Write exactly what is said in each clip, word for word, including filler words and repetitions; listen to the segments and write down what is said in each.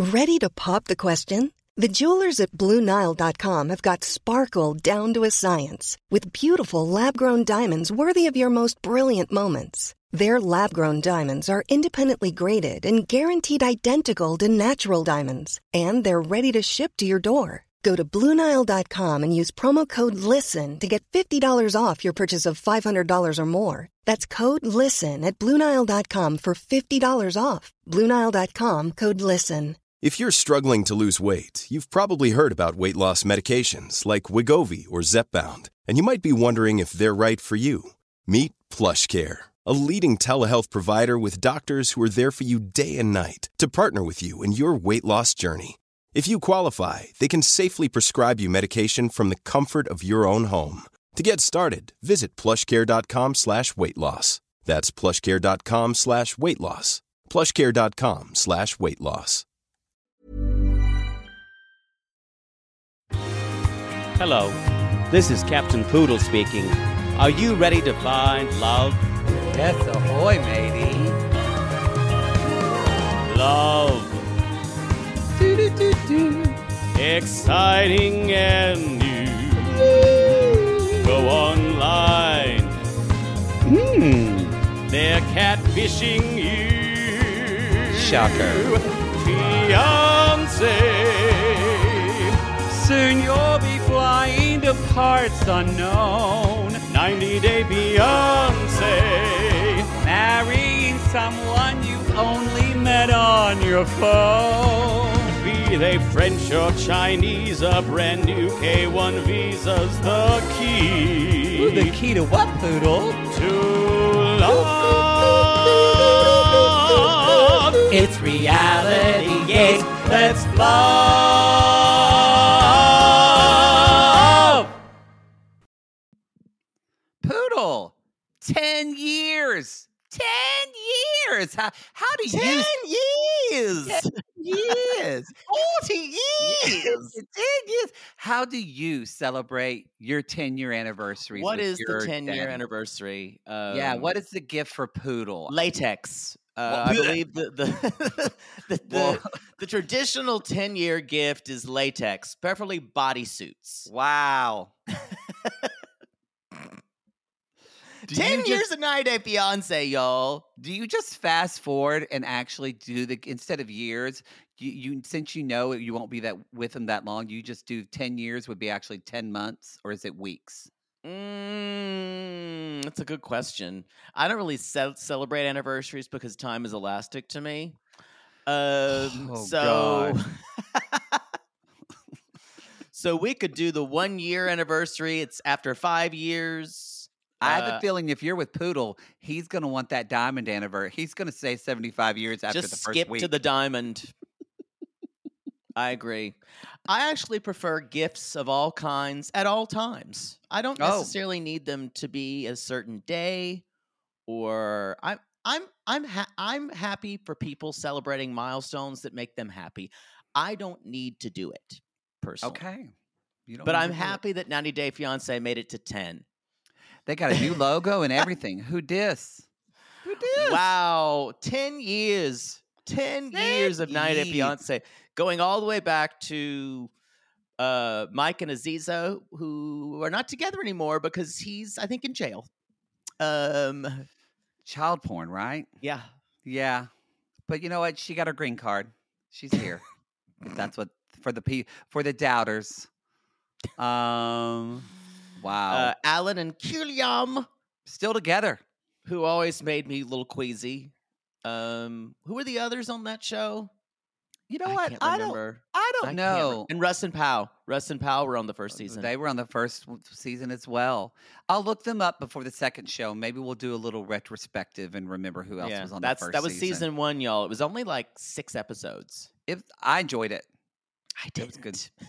Ready to pop the question? The jewelers at Blue Nile dot com have got sparkle down to a science with beautiful lab-grown diamonds worthy of your most brilliant moments. Their lab-grown diamonds are independently graded and guaranteed identical to natural diamonds, and they're ready to ship to your door. Go to Blue Nile dot com and use promo code LISTEN to get fifty dollars off your purchase of five hundred dollars or more. That's code LISTEN at Blue Nile dot com for fifty dollars off. Blue Nile dot com, code LISTEN. If you're struggling to lose weight, you've probably heard about weight loss medications like Wegovy or Zepbound, and you might be wondering if they're right for you. Meet PlushCare, a leading telehealth provider with doctors who are there for you day and night to partner with you in your weight loss journey. If you qualify, they can safely prescribe you medication from the comfort of your own home. To get started, visit plushcare.com slash weight loss. That's plushcare.com slash weight loss. plushcare.com slash weight loss. Hello, this is Captain Poodle speaking. Are you ready to find love? Yes, ahoy, matey. Love. Do-do-do-do. Exciting and new. Go online. Hmm. They're catfishing you. Shocker. Fiancé. Soon you'll be flying to parts unknown. ninety Day Fiancé. Marrying someone you only met on your phone. Be they French or Chinese, a brand new K one visa's the key. Ooh, the key to what, Poodle? To love. It's reality gaze. Let's love. Poodle, ten years. Ten years. How, how do Ten you... years. Ten years. Forty years. ten years. How do you celebrate your ten-year anniversary? What with is your the ten-year dad? anniversary? Um, Yeah, what is the gift for Poodle? latex? Uh, Well, I believe the the the, Well- the, the traditional ten-year gift is latex, preferably bodysuits. Wow. Do Ten you years just- of ninety Day Fiance, y'all. Do you just fast forward and actually do the instead of years? You, you since you know you won't be that with them that long, you just do ten years would be actually ten months, or is it weeks? Mm, that's a good question. I don't really ce- celebrate anniversaries because time is elastic to me. Um, Oh, so, God. so we could do the one year anniversary. It's after five years. I have Uh, a feeling if you're with Poodle, he's going to want that diamond anniversary. He's going to say seventy-five years after Just the first skip week. to the diamond. I agree. I actually prefer gifts of all kinds at all times. I don't Oh. necessarily need them to be a certain day, or I'm I'm I'm ha- I'm happy for people celebrating milestones that make them happy. I don't need to do it personally. Okay. You don't But need I'm to do it. happy that ninety Day Fiance made it to ten. They got a new logo and everything. Who dis? Who dis? Wow, ten years. ten, ten years of ninety Day years. Fiance. Going all the way back to uh, Mike and Aziza, who are not together anymore because he's, I think, in jail. Um, Child porn, right? yeah. Yeah. But you know what? She got her green card. She's here. That's what for the pe- for the doubters. Um wow. Uh, Alan and Kuliam, Still together. who always made me a little queasy. Um, who were the others on that show? You know I what? can't I don't remember. I I don't can't know. re- and Russ and Powell. Russ and Powell were on the first season. They were on the first w- season as well. I'll look them up before the second show. Maybe we'll do a little retrospective and remember who else yeah, was on that's the first that was season. season one, y'all. It was only like six episodes. If I enjoyed it. I It didn't. was good.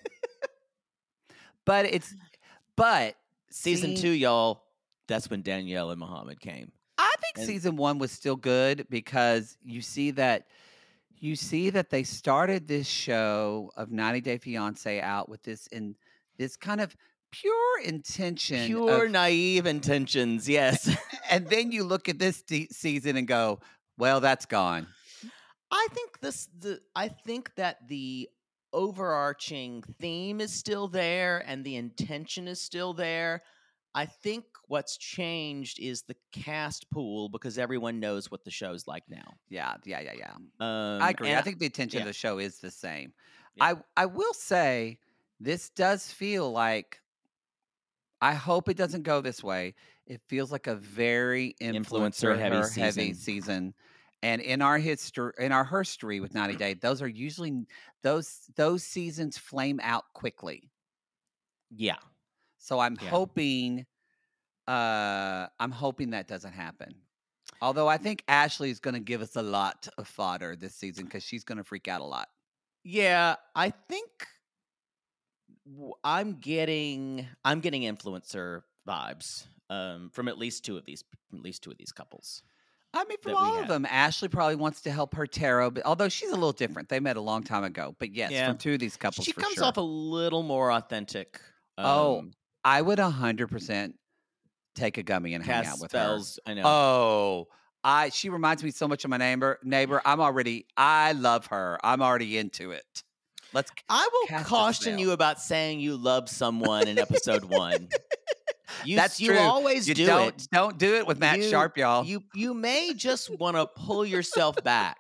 But it's but Season seeing- two, y'all. That's when Danielle and Muhammad came. I think And- season one was still good because you see that you see that they started this show of ninety Day Fiance out with this in this kind of pure intention, Pure of- naive intentions, yes. and then you look at this de- season and go, "Well, that's gone." I think this the I think that the overarching theme is still there and the intention is still there. I think what's changed is the cast pool because everyone knows what the show's like now. Yeah, yeah, yeah, yeah. Um, I agree. and I think the intention yeah. of the show is the same. Yeah. I I will say this does feel like I hope it doesn't go this way. It feels like a very Influencer influencer heavy her heavy season. season. And in our history, in our history with ninety Day, those are usually those those seasons flame out quickly. Yeah. So I'm Yeah. hoping, uh, I'm hoping that doesn't happen. Although I think Ashley is going to give us a lot of fodder this season because she's going to freak out a lot. Yeah, I think w- I'm getting I'm getting influencer vibes um, from at least two of these from at least two of these couples. I mean, from that we all of have. them, Ashley probably wants to help her tarot, but although she's a little different. They met a long time ago. But yes, Yeah. from two of these couples, She for comes sure. off a little more authentic. Oh, Um, I would one hundred percent take a gummy and hang cast out with spells. I her. know. Oh, I she reminds me so much of my neighbor. Neighbor, I'm already. I love her. I'm already into it. Let's. I will cast a caution spell. you about saying you love someone in episode one. You, That's you true. always You do don't it. don't do it with Matt You- Sharp, y'all. You you may just want to pull yourself back.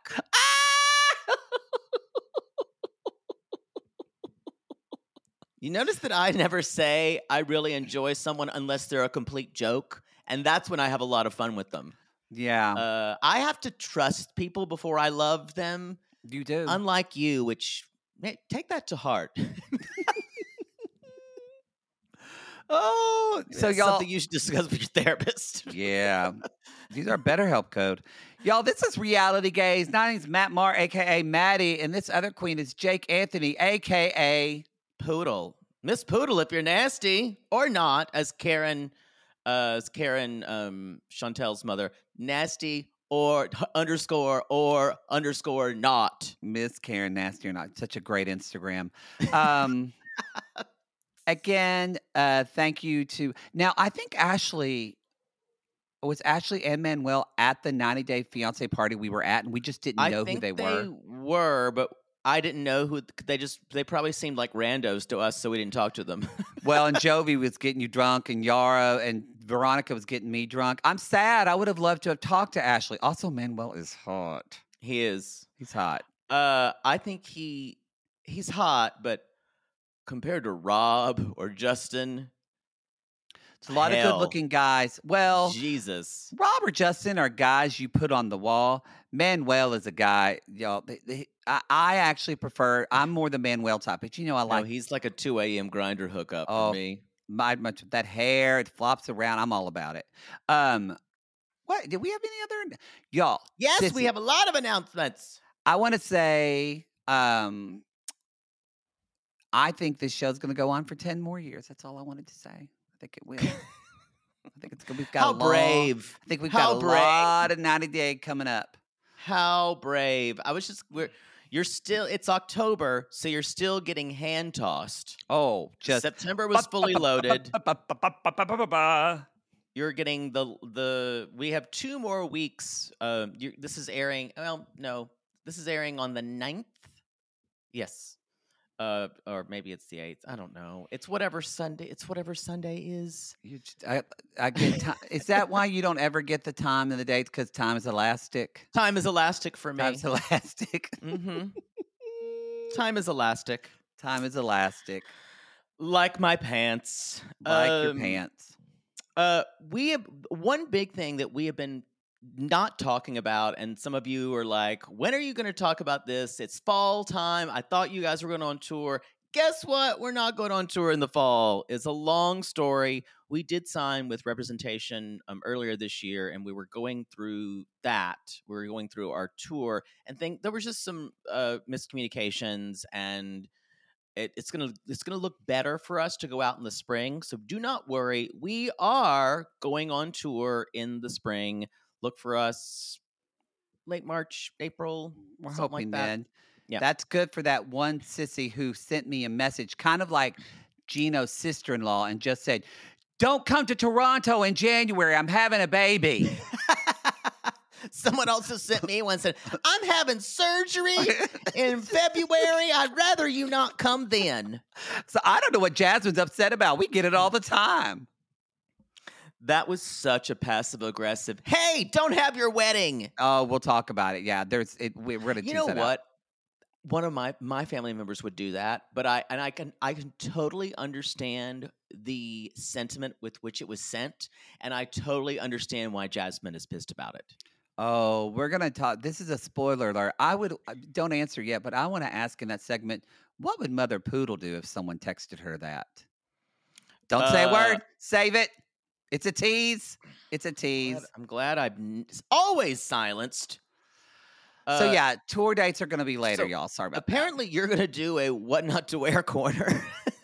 You notice that I never say I really enjoy someone unless they're a complete joke, and that's when I have a lot of fun with them. Yeah, Uh, I have to trust people before I love them, you do. unlike you, which hey, take that to heart. oh, so It's y'all. something you should discuss with your therapist. Yeah. These are BetterHelp code. Y'all, this is Reality Gaze. My name's Matt Marr, a k a. Maddie, and this other queen is Jake Anthony, a k a. Poodle, Miss Poodle, if you're nasty or not, as Karen, uh, as Karen, um, Chantel's mother, nasty or underscore or underscore not. Miss Karen Nasty or Not. Such a great Instagram. Um, again, uh, thank you to. Now, I think Ashley. Was Ashley and Manuel at the ninety Day Fiancé party we were at, and we just didn't I know think who they, they were? were, but I didn't know who. They just they probably seemed like randos to us, so we didn't talk to them. Well, and Jovi was getting you drunk, and Yara and Veronica was getting me drunk. I'm sad. I would have loved to have talked to Ashley. Also, Manuel is hot. He is. He's hot. Uh, I think he he's hot, but compared to Rob or Justin, It's a lot hell, of good-looking guys. Well, Jesus. Rob or Justin are guys you put on the wall. Manuel is a guy, y'all. They, they, I, I actually prefer. I'm more the Manuel type, but you know I No, like he's like a two a.m. grinder hookup Oh, for me. my much that hair. It flops around. I'm all about it. Um, what did we have any other y'all? Yes, we Sissy, have a lot of announcements. I want to say, um, I think this show's going to go on for ten more years. That's all I wanted to say. I think it will. I think it's gonna. We've got How a long, brave. I think we've How got a brave. lot of ninety Day coming up. How brave. I was just we're you're still it's October, so you're still getting hand tossed. Oh, just September was fully loaded. You're getting the the we have two more weeks. Um you this is airing well, no. This is airing on the ninth. Yes. Uh, or maybe it's the eighth. I don't know. It's whatever Sunday. It's whatever Sunday is. You just, I, I get time. Is that why you don't ever get the time and the dates? Because time is elastic. Time is elastic for me. Time's elastic. Mm-hmm. Time is elastic. Time is elastic. Like my pants. Like your Um, pants. Uh, we have one big thing that we have been not talking about, and some of you are like, when are you going to talk about this? It's fall time. I thought you guys were going on tour. Guess what? We're not going on tour in the fall. It's a long story. We did sign with Representation um, earlier this year, and we were going through that. We were going through our tour, and think there was just some uh, miscommunications, and it, it's gonna it's gonna look better for us to go out in the spring. So do not worry. We are going on tour in the spring. Look for us late March, April. We're something hoping like that. then. Yeah. That's good for that one sissy who sent me a message, kind of like Gino's sister-in-law, and just said, "Don't come to Toronto in January. I'm having a baby." Someone also sent me one said, I'm having surgery in February. I'd rather you not come then. So I don't know what Jasmine's upset about. We get it all the time. That was such a passive aggressive. Hey, don't have your wedding. Oh, we'll talk about it. Yeah, there's it. We're gonna. You tease know that what? out. One of my my family members would do that, but I and I can I can totally understand the sentiment with which it was sent, and I totally understand why Jasmine is pissed about it. Oh, we're gonna talk. This is a spoiler alert. I would uh, don't answer yet, but I want to ask in that segment, what would Mother Poodle do if someone texted her that? Don't say a Uh, word. Save it. It's a tease. It's a tease. Glad- I'm glad I've n- always silenced. so Uh, yeah, tour dates are gonna be later, so y'all. Sorry about Apparently, you're going to do a what not to wear corner. that.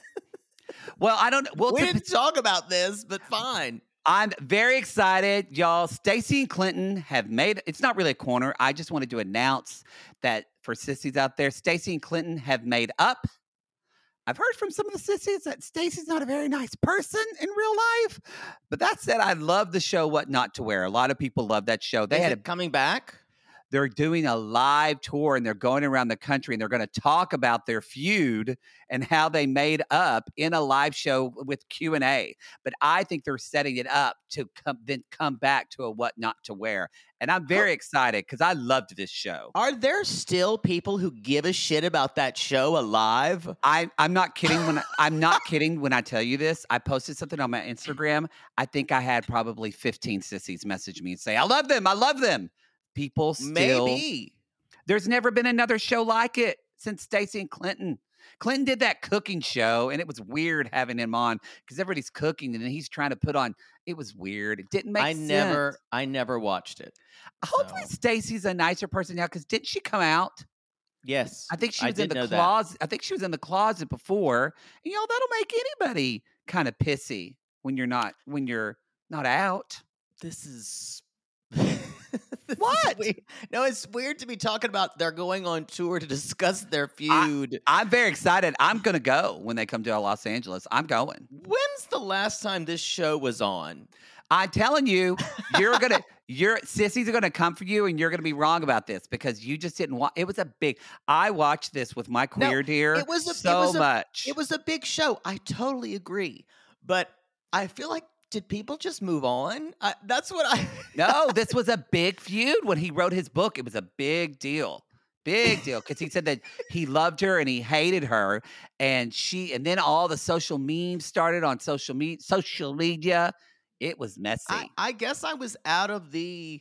Well, I don't. Well, we to- didn't talk about this, but fine. I'm very excited, y'all. Stacey and Clinton have made it's not really a corner. I just wanted to announce that for sissies out there, Stacey and Clinton have made up. I've heard from some of the sissies that Stacey's not a very nice person in real life. But that said, I love the show What Not to Wear. A lot of people love that show. They Is had it a coming back? they're doing a live tour and they're going around the country and they're going to talk about their feud and how they made up in a live show with Q and A. But I think they're setting it up to come then come back to a What Not to Wear. And I'm very excited because I loved this show. Are there still people who give a shit about that show alive? I, I'm not kidding when I, I'm not kidding when I tell you this. I posted something on my Instagram. I think I had probably fifteen sissies message me and say, I love them. I love them. People still Maybe. There's never been another show like it since Stacey and Clinton. Clinton did that cooking show, and it was weird having him on because everybody's cooking, and then he's trying to put on. It was weird. It didn't make I sense. never, I never watched it. Hopefully, so. Stacey's a nicer person now because didn't she come out? Yes, I think she was in did know the that. closet. I think she was in the closet before. And, you know, that'll make anybody kind of pissy when you're not when you're not out. This is this is What? weird. No, it's weird to be talking about they're going on tour to discuss their feud. I'm very excited. I'm gonna go when they come to Los Angeles. I'm going. When's the last time this show was on? I'm telling you, you're gonna, your sissies are gonna come for you, and you're gonna be wrong about this because you just didn't watch. It was a big. I watched this with my No, queer dear it was a- it so was a- much. It was a big show. I totally agree, but I feel like did people just move on? I, that's what I. No, this was a big feud when he wrote his book. It was a big deal. Big deal. Because he said that he loved her and he hated her. And she, and then all the social memes started on social media, social media. It was messy. I, I guess I was out of the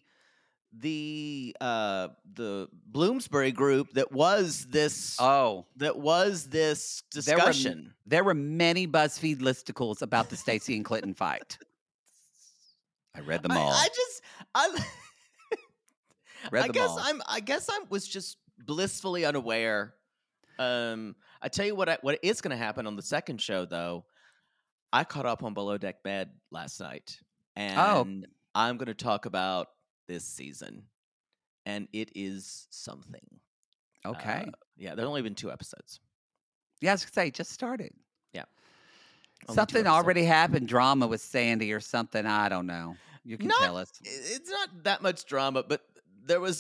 the uh the Bloomsbury group that was this oh, that was this there were, discussion. there were many BuzzFeed listicles about the Stacey and Clinton fight. I read them I, all. I just I read I them guess all. I'm I guess I was just blissfully unaware. Um I tell you what I, what is going to happen on the second show though. I caught up on Below Deck Bed last night and Oh. I'm going to talk about this season and it is something. Okay. Uh, yeah, there's only been two episodes. yeah, I was gonna say, it just started. Yeah. Only two Something episodes. already happened, drama with Sandy or something. I don't know. You can Not- tell us. I- It's not that much drama, but there was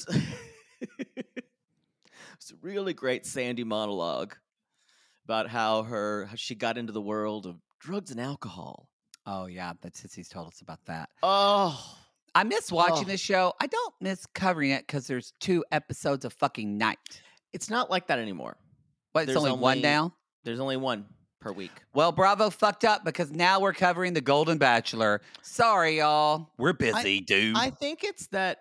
it's a really great Sandy monologue about how her how she got into the world of drugs and alcohol. Oh yeah, but Sissy's told us about that. Oh, I miss watching Oh. this show. I don't miss covering it because there's two episodes of fucking night. it's not like that anymore. What? It's There's only, one only- now. There's only one per week. Well, Bravo fucked up because now we're covering The Golden Bachelor. Sorry, y'all. We're busy, dude. I think it's that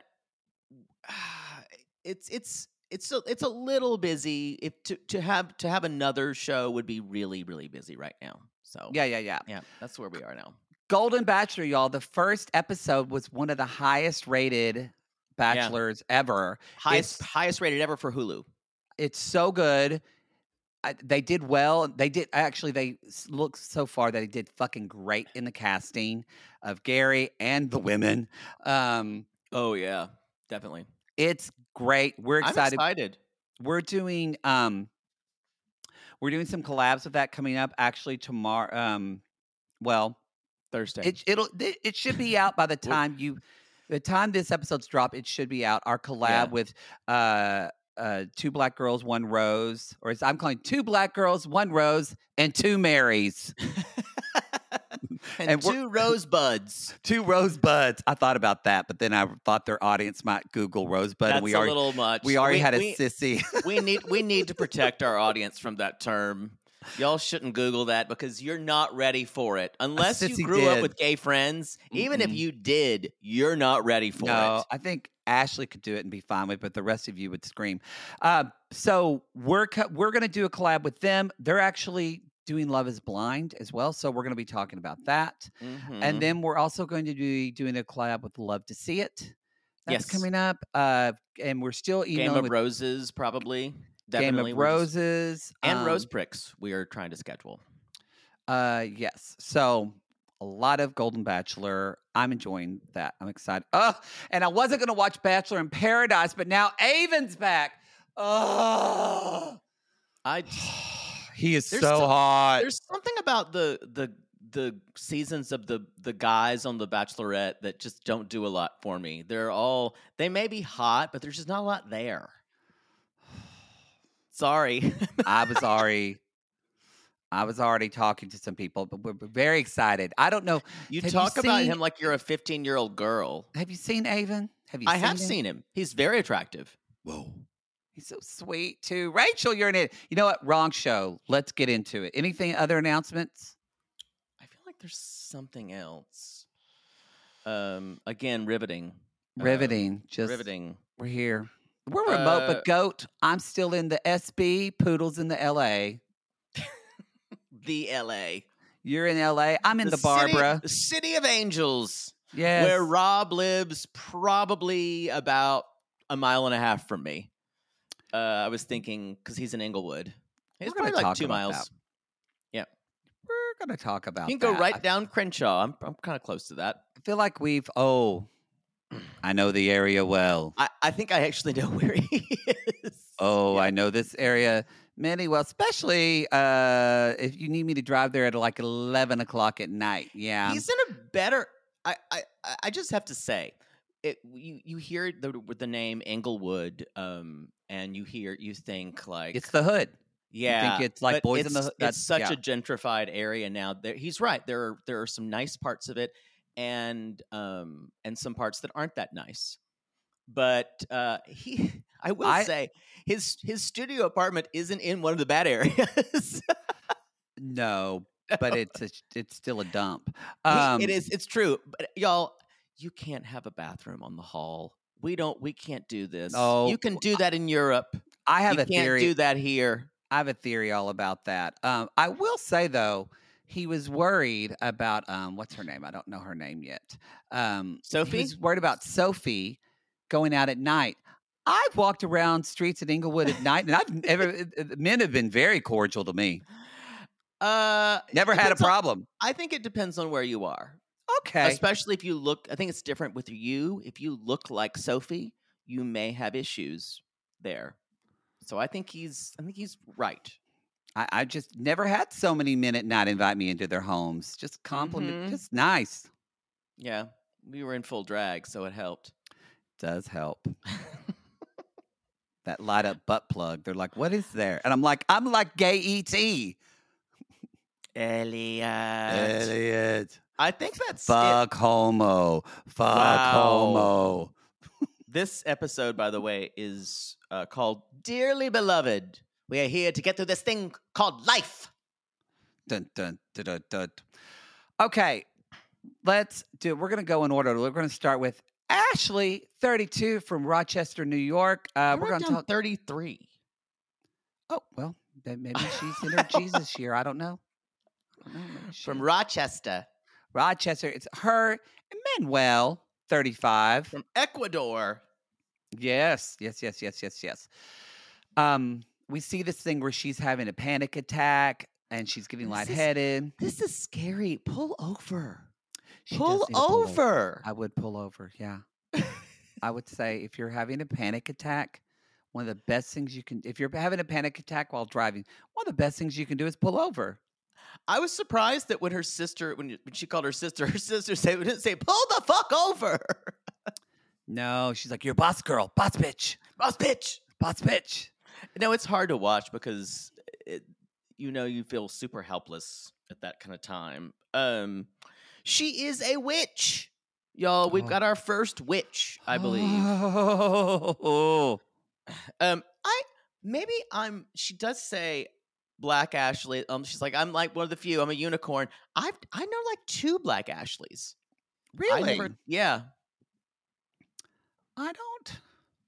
it's it's it's a, it's a little busy. If to, to have to have another show would be really really busy right now. So yeah, yeah, yeah. yeah, that's where we are now. Golden Bachelor, y'all. The first episode was one of the highest rated Bachelors ever. Highest It's- highest rated ever for Hulu. It's so good. I, they did well. They did actually. They s- look so far that they did fucking great in the casting of Gary and the women. Um, Oh yeah, definitely. it's great. We're I'm excited. excited. We're doing um, we're doing some collabs with that coming up actually tomorrow. Um, well, Thursday. it it'll it, it should be out by the time you. the time this episode's drop, it should be out. Our collab Yeah. with uh, uh, Two Black Girls, One Rose, or as I'm calling Two Black Girls, One Rose, and Two Marys. and, And we're- two rosebuds. Two rosebuds. I thought about that, but then I thought their audience might Google rosebud. That's and we a already, little much. we already we, had a we, sissy. we need we need to protect our audience from that term. Y'all shouldn't Google that because you're not ready for it. Unless you sissy grew up did. with gay friends, even if Mm-mm. you did, you're not ready for No, it. I think Ashley could do it and be fine with it, but the rest of you would scream. Uh, so we're co- we're going to do a collab with them. They're actually doing Love is Blind as well, so we're going to be talking about that. Mhm. And then we're also going to be doing a collab with Love to See It. That's Yes. coming up. Uh, and we're still Game emailing of with Roses, probably. Game Definitely. of We're just- Roses and um, Rose Pricks. We are trying to schedule. Uh, yes. So a lot of Golden Bachelor. I'm enjoying that. I'm excited. Oh, and I wasn't going to watch Bachelor in Paradise, but now Avon's back. Oh, I he is There's so some- hot. there's something about the the the seasons of the the guys on the Bachelorette that just don't do a lot for me. They're all they may be hot, but there's just not a lot there. Sorry. I was already, I was already talking to some people, but we're we're very excited. I don't know. You Have you talk about seen- him like you're a fifteen-year-old girl. Have you seen Avon? Have you? I seen have him? seen him. He's very attractive. Whoa. He's so sweet too. Rachel, you're in it. You know what? Wrong show. Let's get into it. Anything other announcements? I feel like there's something else. Um, again, riveting. Um, Riveting. Just riveting. We're here. We're remote, Uh, but Goat, I'm still in the S B. Poodle's in the L A. The L A. You're in L A. I'm in the, city- Barbara. the city of angels, Yes. where Rob lives, probably about a mile and a half from me. Uh, I was thinking because he's in Inglewood. It's We're gonna probably like talk two about miles. that. We're going to talk about You can go that. right I down Crenshaw. I'm I'm kind of close to that. feel like we've, oh, I know the area well. I, I think I actually know where he is. Oh, Yeah. I know this area many well, especially uh, if you need me to drive there at like eleven o'clock at night. Yeah. He's in a better. I, I I- I just have to say, it. You you hear the with the name Englewood, um, and you hear you think like It's the hood. yeah, it's like but Boys it's, in the Hood- that's- It's such yeah. a gentrified area now. There, he's right. There are there are some nice parts of it, and um and some parts that aren't that nice. But uh, he, I will I- say, his his studio apartment isn't in one of the bad areas. No, but it's a, it's still a dump. He- Um, it is. It's true, but y'all, you can't have a bathroom on the hall. We don't. We can't do this. No, you can do that in Europe. I have you a can't theory. do that here. I have a theory all about that. Um, I will say though, he was worried about um, what's her name? I don't know her name yet. Um, Sophie? He was worried about Sophie going out at night. I've walked around streets in Inglewood at night, and I've ever men have been very cordial to me. Uh, Never had a depends on- problem. I think it depends on where you are. Okay. Especially if you look, I think it's different with you. If you look like Sophie, you may have issues there. So I think he's, I think he's right. I, I just never had so many men at night invite me into their homes. Just compliment, Mhm. just nice. Yeah, we were in full drag, so it helped. Does help. That light up butt plug. They're like, what is there? And I'm like, I'm like gay E T. Elliot, Elliot. I think that's it. Fuck homo. Fuck Wow. homo. This episode, by the way, is uh, called "Dearly Beloved." We are here to get through this thing called life. Dun, dun, dun, dun, dun. Okay, let's do. We're gonna go in order. We're gonna start with Ashley, thirty-two from Rochester, New York. Uh, I we're wrote gonna down talk. thirty-three. Oh well, then maybe she's in her Jesus year. I don't know. I don't know. Maybe From she- Rochester, Rochester. It's her and Manuel, thirty-five. from Ecuador. Yes, yes, yes, yes, yes, yes. Um, we see this thing where she's having a panic attack and she's getting This is- lightheaded. This is scary. Pull over. She Pull does need to pull over. I would pull over. Yeah. I would say if you're having a panic attack, one of the best things you can, if you're having a panic attack while driving, one of the best things you can do is pull over. I was surprised that when her sister, when, when she called her sister, her sister said, didn't say, "Pull the fuck over." No, she's like, you're boss girl, boss bitch, Boss bitch. boss bitch. No, it's hard to watch because it, you know you feel super helpless at that kind of time. Um, she is a witch, y'all. We've Oh. got our first witch, I believe. Oh. Um, I maybe I'm. She does say Black Ashley. Um, she's like I'm like one of the few. I'm a unicorn. I I know like two Black Ashleys. I Really? never. Yeah. I don't.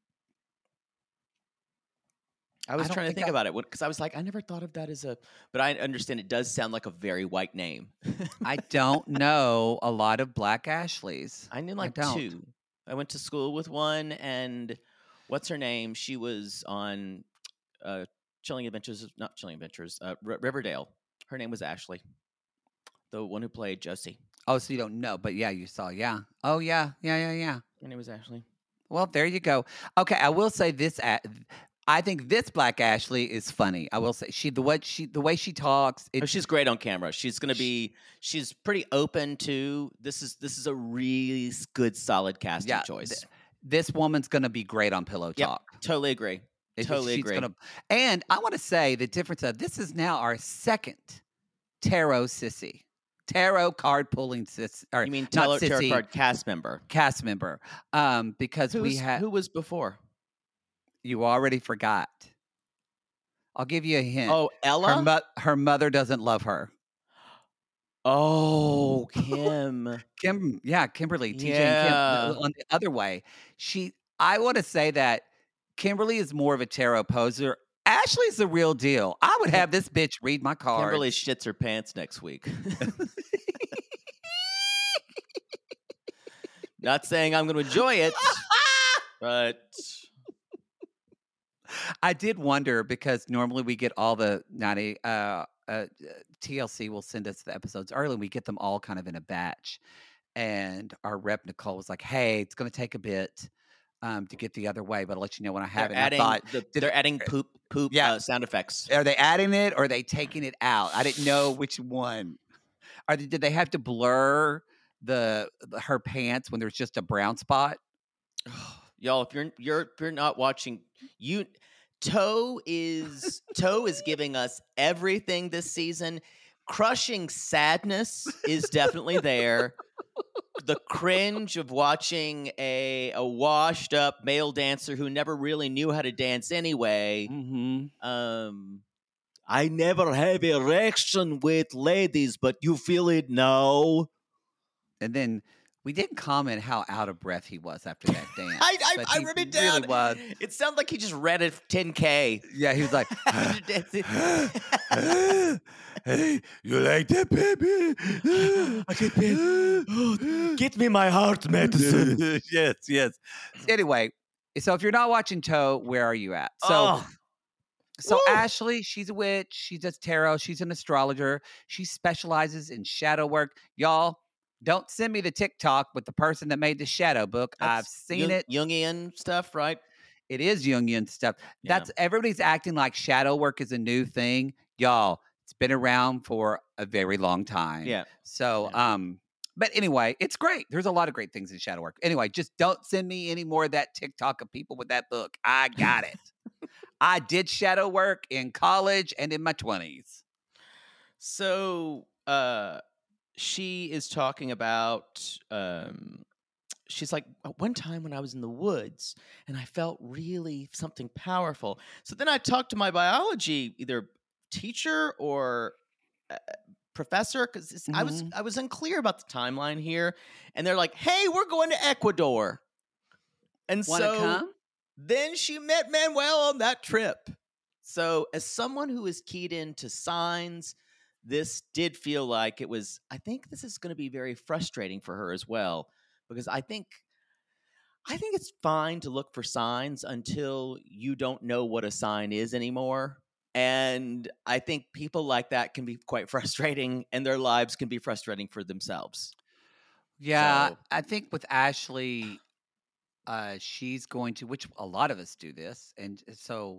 I was don't trying to think think I- about it because I was like, I never thought of that as a. But I understand it does sound like a very white name. I don't know a lot of Black Ashleys. I knew I like don't. two. I went to school with one, and what's her name? She was on uh, Chilling Adventures, not Chilling Adventures, uh, R- Riverdale. Her name was Ashley, the one who played Josie. Oh, so you don't know, but yeah, you saw. Yeah. Oh, yeah. Yeah, yeah, yeah. Her name was Ashley. Well, there you go. Okay, I will say this. a- I think this Black Ashley is funny. I will say she the way she the way she talks. Oh, It, she's great on camera. She's gonna be. She's pretty open to this. Is this is a really s- good, solid casting Yeah, choice. th- this woman's gonna be great on Pillow Yep, Talk. totally agree. It- Totally she's agree. Gonna, and I want to say the difference of this is now our second tarot sissy, tarot card pulling sis, or You mean not tarot, tarot sissy, card cast member? cast member. Um, because we Who's, had who was before? you already forgot. I'll give you a hint. Oh, her Ella. mo- her mother doesn't love her. Oh, Kim. Kim, yeah, Kimberly, T J Yeah. and Kim. On the other way, she. I want to say that Kimberly is more of a tarot poser. Ashley's the real deal. I would have this bitch read my cards. Kimberly shits her pants next week. Not saying I'm going to enjoy it, but I did wonder because normally we get all the ninety uh, uh T L C will send us the episodes early and we get them all kind of in a batch. And our rep Nicole was like, "Hey, it's going to take a bit um to get the other way, but I'll let you know when I have they're it." And adding I thought, the, did they're it- adding poop poop Yeah. uh, sound effects. are they adding it or are they taking it out? I didn't know which one. Are they, did they have to blur the the- her pants when there's just a brown spot? Y'all, if you're you're if you're not watching, you Toe is Toe is giving us everything this season. Crushing sadness is definitely there. The cringe of watching a a washed up male dancer who never really knew how to dance anyway. Mm-hmm. Um, I never have erection with ladies, but you feel it now. And then we didn't comment how out of breath he was after that dance. I I, but I he wrote it really down. was. It sounded like he just read a ten K. Yeah, he was like, Dancing. "Hey, you like that, baby? I get paid. Get me my heart medicine. yes, yes. Anyway, so if you're not watching Toe, where are you at? So, Oh, so woo. Ashley, she's a witch. She does tarot. She's an astrologer. She specializes in shadow work. Y'all, don't send me the TikTok with the person that made the shadow book. I've That's seen Jung- it. Jungian stuff, right? It is Jungian stuff. Yeah. That's everybody's acting like shadow work is a new thing. Y'all, it's been around for a very long time. Yeah. So, um, but anyway, it's great. There's a lot of great things in shadow work. Anyway, just don't send me any more of that TikTok of people with that book. I got it. I did shadow work in college and in my twenties. So, uh, she is talking about. Um, she's like, one time when I was in the woods and I felt really something powerful. So then I talked to my biology either teacher or uh, professor because I was Mhm. I was unclear about the timeline here, and they're like, "Hey, we're going to Ecuador," and Want to so come? then she met Manuel on that trip. So, as someone who is keyed into signs, this did feel like it was. I think this is going to be very frustrating for her as well, because I think, I think it's fine to look for signs until you don't know what a sign is anymore. And I think people like that can be quite frustrating, and their lives can be frustrating for themselves. Yeah, So- I think with Ashley, uh, she's going to, which a lot of us do this, and so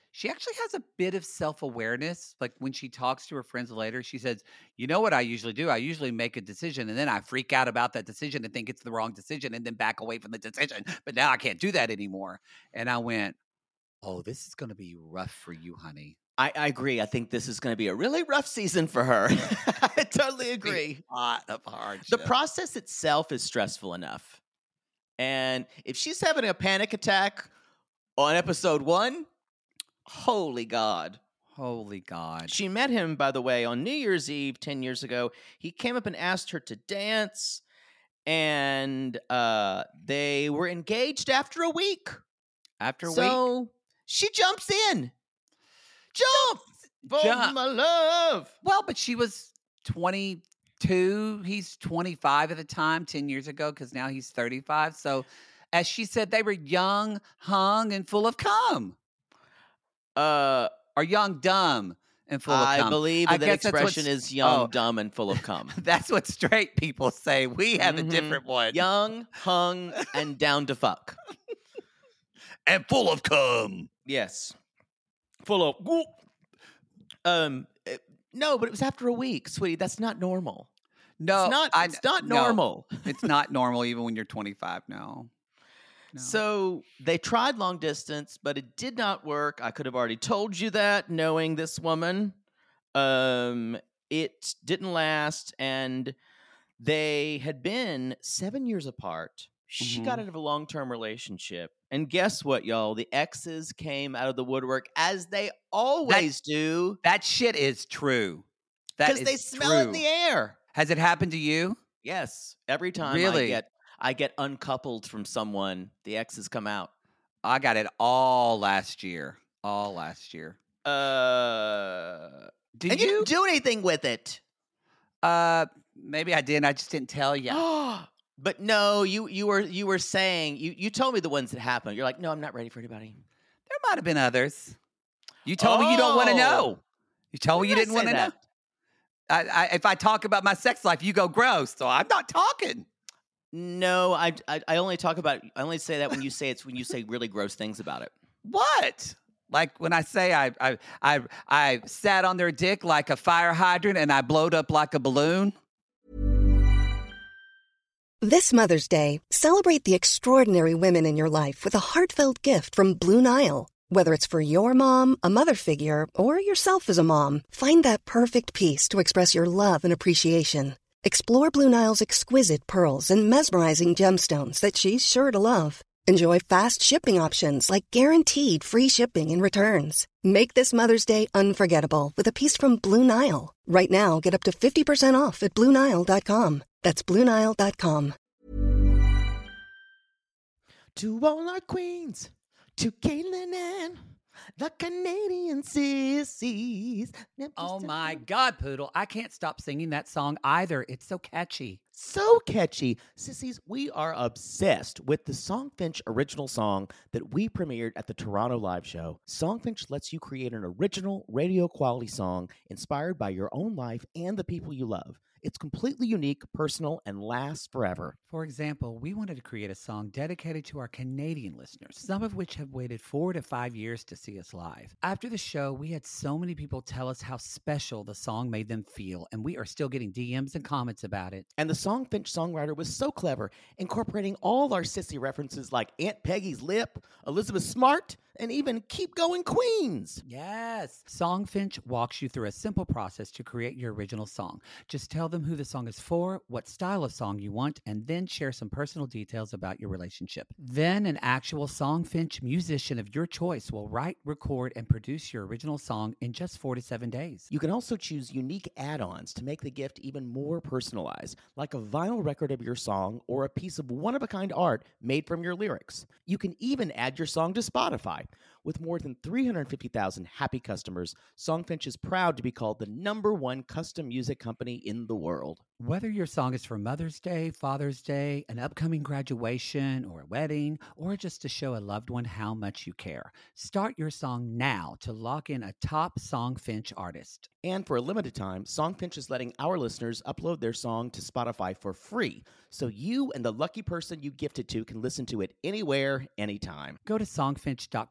she actually has a bit of self-awareness. Like when she talks to her friends later, she says, you know what I usually do? I usually make a decision and then I freak out about that decision and think it's the wrong decision and then back away from the decision. But now I can't do that anymore. And I went, oh, this is going to be rough for you, honey. I, I agree. I think this is going to be a really rough season for her. I totally agree. A lot of hardship. The process itself is stressful enough. And if she's having a panic attack on episode one, holy God. Holy God. She met him, by the way, on New Year's Eve ten years ago. He came up and asked her to dance, and uh, they were engaged after a week. After a so week? She jumps in. Jump! For Jump. my love. Well, but she was twenty-two. He's twenty-five at the time, ten years ago, because now he's thirty-five. So, as she said, they were young, hung, and full of cum. Uh, or young, dumb, and full of I cum. I believe that expression is young, oh, dumb, and full of cum. That's what straight people say. We have mm-hmm. a different one. Young, hung, and down to fuck. And full of cum. Yes. Full of whoop. Um it, no, but it was after a week, sweetie. That's not normal. No, it's not. I, it's not no, normal. It's not normal, even when you're twenty-five. No. no. So they tried long distance, but it did not work. I could have already told you that, knowing this woman. Um, it didn't last, and they had been seven years apart. She mm-hmm. got out of a long-term relationship. And guess what, y'all? The exes came out of the woodwork, as they always that, do. That shit is true. Because they smell it in the air. Has it happened to you? Yes. Every time really? I get I get uncoupled from someone, the exes come out. I got it all last year. All last year. Uh, did and you? you didn't do anything with it? Uh, maybe I did. I just didn't tell you. But no, you you were you were saying you, you told me the ones that happened. You're like, no, I'm not ready for anybody. There might have been others. You told oh. me you don't want to know. You told when me you did didn't want to know. I, I, if I talk about my sex life, you go gross. So I'm not talking. No, I, I I only talk about. I only say that when you say it's when you say really gross things about it. What? Like when I say I I I I sat on their dick like a fire hydrant and I blowed up like a balloon. This Mother's Day, celebrate the extraordinary women in your life with a heartfelt gift from Blue Nile. Whether it's for your mom, a mother figure, or yourself as a mom, find that perfect piece to express your love and appreciation. Explore Blue Nile's exquisite pearls and mesmerizing gemstones that she's sure to love. Enjoy fast shipping options like guaranteed free shipping and returns. Make this Mother's Day unforgettable with a piece from Blue Nile. Right now, get up to fifty percent off at Blue Nile dot com. That's Blue Nile dot com. To all our queens, to Caitlin and the Canadian sissies. Oh my God, Poodle. I can't stop singing that song either. It's so catchy. So catchy. Sissies, we are obsessed with the Songfinch original song that we premiered at the Toronto Live Show. Songfinch lets you create an original radio quality song inspired by your own life and the people you love. It's completely unique, personal, and lasts forever. For example, we wanted to create a song dedicated to our Canadian listeners, some of which have waited four to five years to see us live. After the show, we had so many people tell us how special the song made them feel, and we are still getting D Ms and comments about it. And the Songfinch songwriter was so clever, incorporating all our sissy references like Aunt Peggy's Lip, Elizabeth Smart, and even Keep Going Queens. Yes. Songfinch walks you through a simple process to create your original song. Just tell them who the song is for, what style of song you want, and then share some personal details about your relationship. Then an actual Songfinch musician of your choice will write, record, and produce your original song in just four to seven days. You can also choose unique add-ons to make the gift even more personalized, like a vinyl record of your song or a piece of one-of-a-kind art made from your lyrics. You can even add your song to Spotify. With more than three hundred fifty thousand happy customers, Songfinch is proud to be called the number one custom music company in the world. Whether your song is for Mother's Day, Father's Day, an upcoming graduation, or a wedding, or just to show a loved one how much you care, start your song now to lock in a top Songfinch artist. And for a limited time, Songfinch is letting our listeners upload their song to Spotify for free, so you and the lucky person you gift it to can listen to it anywhere, anytime. Go to songfinch dot com slash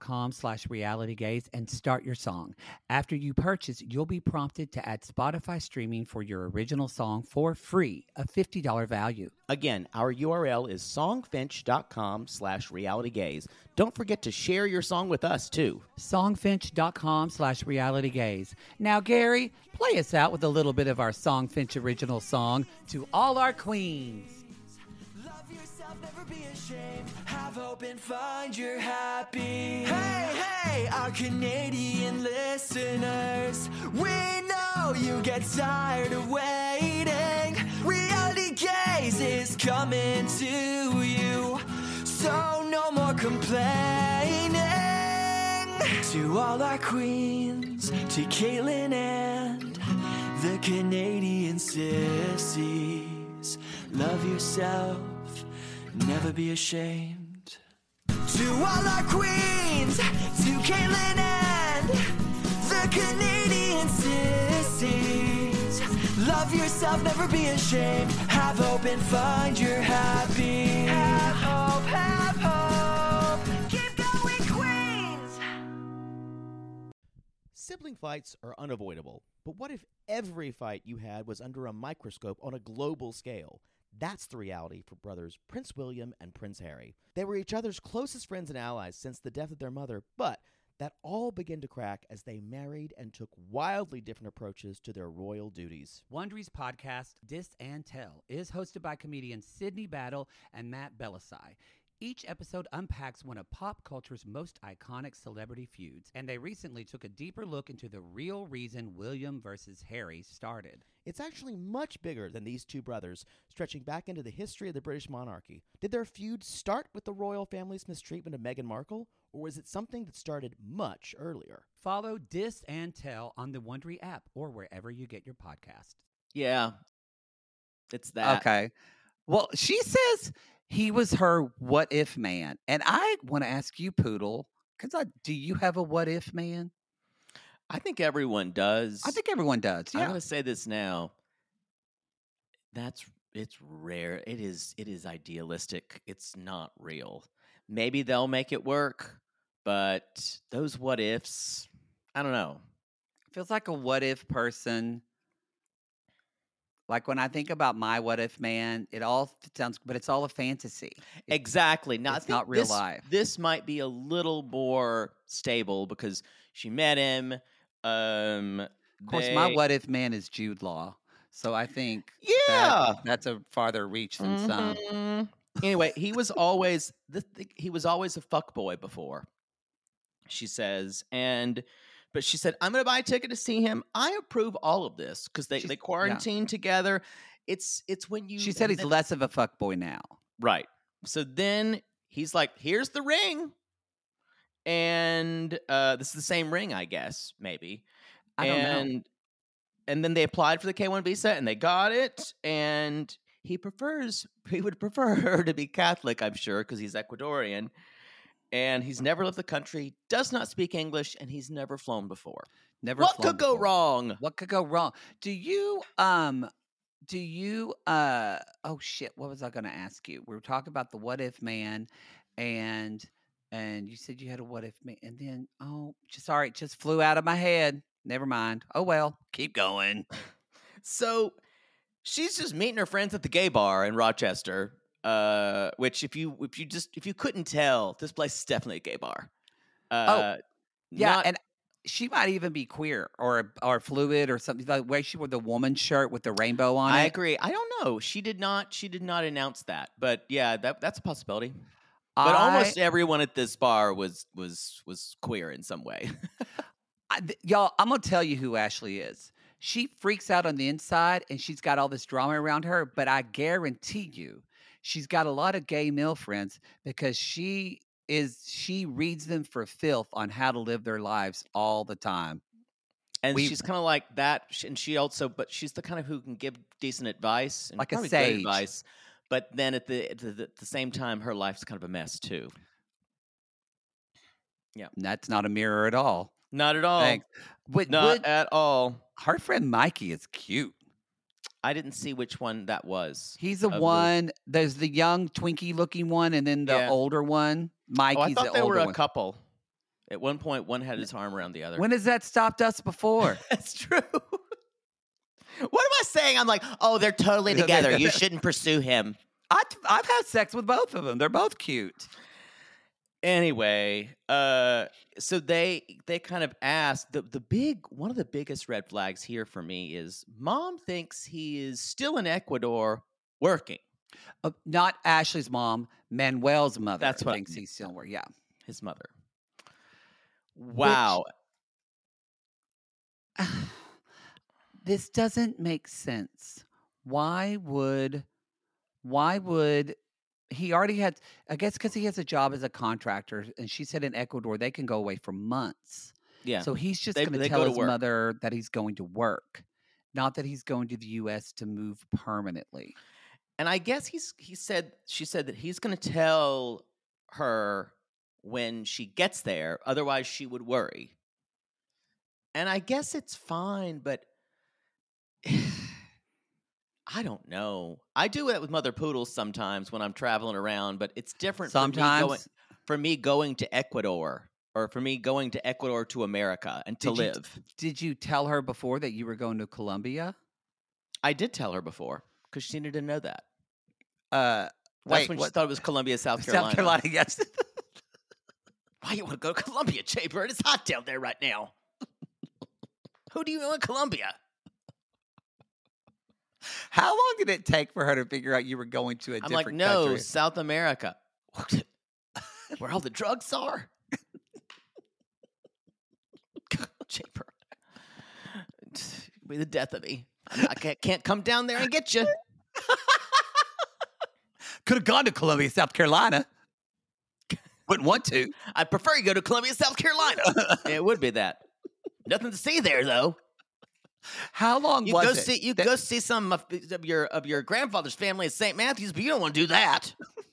slash reality gaze and start your song. After you purchase, you'll be prompted to add Spotify streaming for your original song for free, a fifty dollars value. Again, our U R L is songfinch.com slash realitygaze. Don't forget to share your song with us, too. Songfinch.com slash realitygaze. Now, Gary, play us out with a little bit of our Songfinch original song, To All Our Queens. Love yourself, never be ashamed. Have hope and find your happy. Hey, hey, our Canadian listeners. We know you get tired of waiting. Reality Gaze is coming to you. So no more complaining. To all our queens, to Caitlin and the Canadian sissies. Love yourself, never be ashamed. To all our queens, to Caitlin and the Canadian sissies. Love yourself, never be ashamed. Have hope and find your happy. Have hope, have hope. Keep going, Queens. Sibling fights are unavoidable, but what if every fight you had was under a microscope on a global scale? That's the reality for brothers Prince William and Prince Harry. They were each other's closest friends and allies since the death of their mother, but that all began to crack as they married and took wildly different approaches to their royal duties. Wondery's podcast, Dis and Tell, is hosted by comedians Sydney Battle and Matt Belisai. Each episode unpacks one of pop culture's most iconic celebrity feuds, and they recently took a deeper look into the real reason William versus Harry started. It's actually much bigger than these two brothers, stretching back into the history of the British monarchy. Did their feud start with the royal family's mistreatment of Meghan Markle, or was it something that started much earlier? Follow Dis and Tell on the Wondery app or wherever you get your podcast. Yeah, it's that. Okay. Well, she says he was her what if man. And I want to ask you, Poodle, because I do you have a what if man? I think everyone does. I think everyone does. Yeah. I'm going to say this now. That's it's rare. It is it is idealistic. It's not real. Maybe they'll make it work, but those what ifs, I don't know. Feels like a what if person. Like when I think about my what if man, it all sounds, but it's all a fantasy. It, exactly. Now, it's I think not real this, life. This might be a little more stable because she met him. Um, of course, they... my what if man is Jude Law, so I think yeah, that, that's a farther reach than mm-hmm. some. Anyway, he was always the, he was always a fuckboy before. She says, and. But she said, I'm going to buy a ticket to see him. I approve all of this because they, they quarantine yeah. together. It's it's when you... She said he's then, less of a fuckboy now. Right. So then he's like, here's the ring. And uh, this is the same ring, I guess, maybe. I and, don't know. And then they applied for the K one visa and they got it. And he prefers, he would prefer her to be Catholic, I'm sure, because he's Ecuadorian. And he's never left the country, does not speak English, and he's never flown before. Never What flown could go before. wrong? What could go wrong? Do you um do you uh oh shit, what was I gonna ask you? We were talking about the what if man and and you said you had a what if man and then oh just sorry, it just flew out of my head. Never mind. Oh well, keep going. So she's just meeting her friends at the gay bar in Rochester. Uh, which if you if you just if you couldn't tell, this place is definitely a gay bar. Uh, oh, yeah, not, and she might even be queer or or fluid or something. The way she wore the woman shirt with the rainbow on I it. I agree. I don't know. She did not. She did not announce that. But yeah, that that's a possibility. But I, almost everyone at this bar was was was queer in some way. I, th- y'all, I'm gonna tell you who Ashley is. She freaks out on the inside, and she's got all this drama around her. But I guarantee you. She's got a lot of gay male friends because she is she reads them for filth on how to live their lives all the time. And we, she's kind of like that. And she also, but she's the kind of who can give decent advice. And like a sage. sage. Advice, but then at the, at the, at the same time, her life's kind of a mess too. Yeah. That's not a mirror at all. Not at all. Thanks. But, not would, at all. Her friend Mikey is cute. I didn't see which one that was. He's the one. The... There's the young Twinkie looking one, and then the yeah. older one. Mikey's oh, I thought the they older were a one. couple. At one point, one had his arm around the other. When has that stopped us before? That's true. What am I saying? I'm like, oh, they're totally together. You shouldn't pursue him. I, I've had sex with both of them. They're both cute. Anyway, uh, so they they kind of asked the the big one of the biggest red flags here for me is Mom thinks he is still in Ecuador working. Uh, not Ashley's mom, Manuel's mother. That's what thinks he's still working. Yeah, his mother. Wow. Which, this doesn't make sense. Why would, why would he already had, I guess because he has a job as a contractor, and she said in Ecuador, they can go away for months. Yeah. So he's just They- going they to go tell to his work. mother that he's going to work, not that he's going to the U S to move permanently. And I guess he's he said she said that he's going to tell her when she gets there, otherwise she would worry. And I guess it's fine, but I don't know. I do that with mother poodles sometimes when I'm traveling around, but it's different for me going, Sometimes. for me going to Ecuador or for me going to Ecuador to America and to Did you- live. Did you tell her before that you were going to Colombia? I did tell her before because she needed to know that. Uh, That's wait, when she what- thought it was Columbia, South Carolina. South Carolina, yes. Why you want to go to Columbia, Jaybird? It's hot down there right now. Who do you know in Colombia? How long did it take for her to figure out you were going to a I'm different like, no, country? South America. Where all the drugs are? Jaybird. Be the death of me. I'm not- I can't, can't come down there and get you. Could have gone to Columbia, South Carolina. Wouldn't want to. I'd prefer you go to Columbia, South Carolina. It would be that. Nothing to see there, though. How long You was go it? see you that- go see some of, of your of your grandfather's family at Saint Matthews, but you don't want to do that.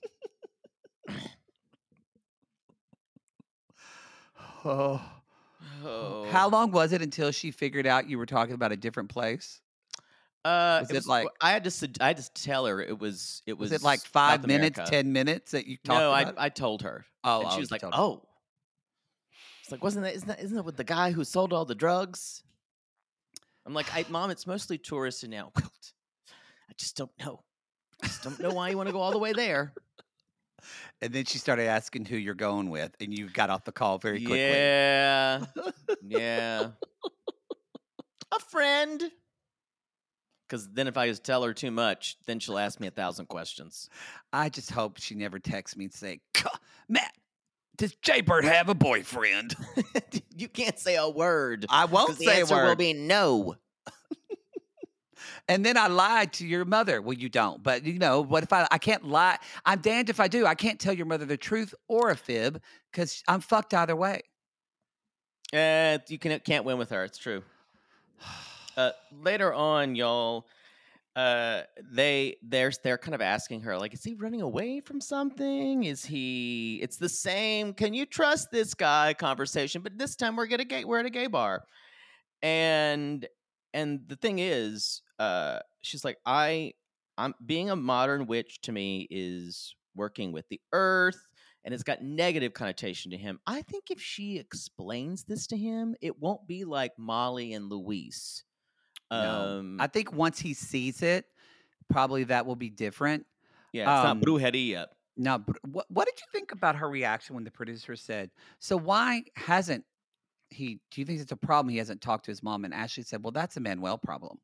Oh. Oh. How long was it until she figured out you were talking about a different place? Uh, Was it it was like- I had to sug- I had to tell her it was it was Was, it like five South minutes, America. ten minutes that you talked No, I about? I told her. Oh, and oh, she was you like, told her. "Oh." It's like, wasn't that isn't that isn't that with the guy who sold all the drugs? I'm like, I, Mom, it's mostly tourists now. I just don't know. I just don't know why you want to go all the way there. And then she started asking who you're going with, and you got off the call very quickly. Yeah, yeah, a friend. Because then, if I just tell her too much, then she'll ask me a thousand questions. I just hope she never texts me and say, "Ca- Matt, does Jaybird have a boyfriend?" You can't say a word. I won't 'cause the say a answer will word. be no. And then I lied to your mother. Well, you don't. But, you know, what if I, I can't lie? I'm damned if I do. I can't tell your mother the truth or a fib because I'm fucked either way. Uh, you can, can't win with her. It's true. Uh, later on, y'all, uh, they they're they're kind of asking her like, is he running away from something? Is he? It's the same. Can you trust this guy? Conversation, but this time we're at a gay we're at a gay bar, and and the thing is, uh, she's like, I I'm being a modern witch to me is working with the earth. And it's got negative connotation to him. I think if she explains this to him, it won't be like Molly and Luis. No. Um, I think once he sees it, probably that will be different. yeah, it's um, not brujeria. Now, br- what, what did you think about her reaction when the producer said, so why hasn't he, do you think it's a problem he hasn't talked to his mom? And Ashley said, well, that's a Manuel problem.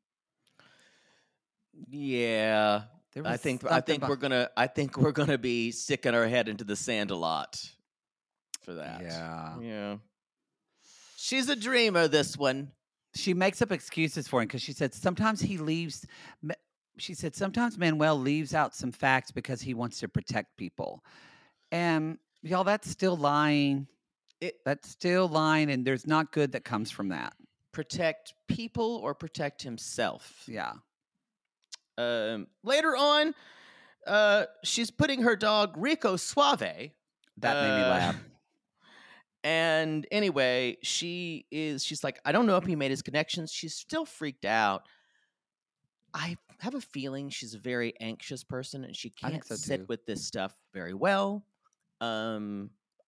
Yeah, There I was think I something think beh- we're gonna I think we're gonna be sticking our head into the sand a lot for that. Yeah. yeah. She's a dreamer. This one. She makes up excuses for him because she said sometimes he leaves. Ma- She said sometimes Manuel leaves out some facts because he wants to protect people. And y'all, that's still lying. It That's still lying, and there's not good that comes from that. protect people or protect himself. Yeah. Um, later on, uh, she's putting her dog Rico Suave. That made me Uh, laugh. And anyway, she is, she's like, I don't know if he made his connections. She's still freaked out. I have a feeling she's a very anxious person and she I think can't so, sit too. with this stuff very well. Um,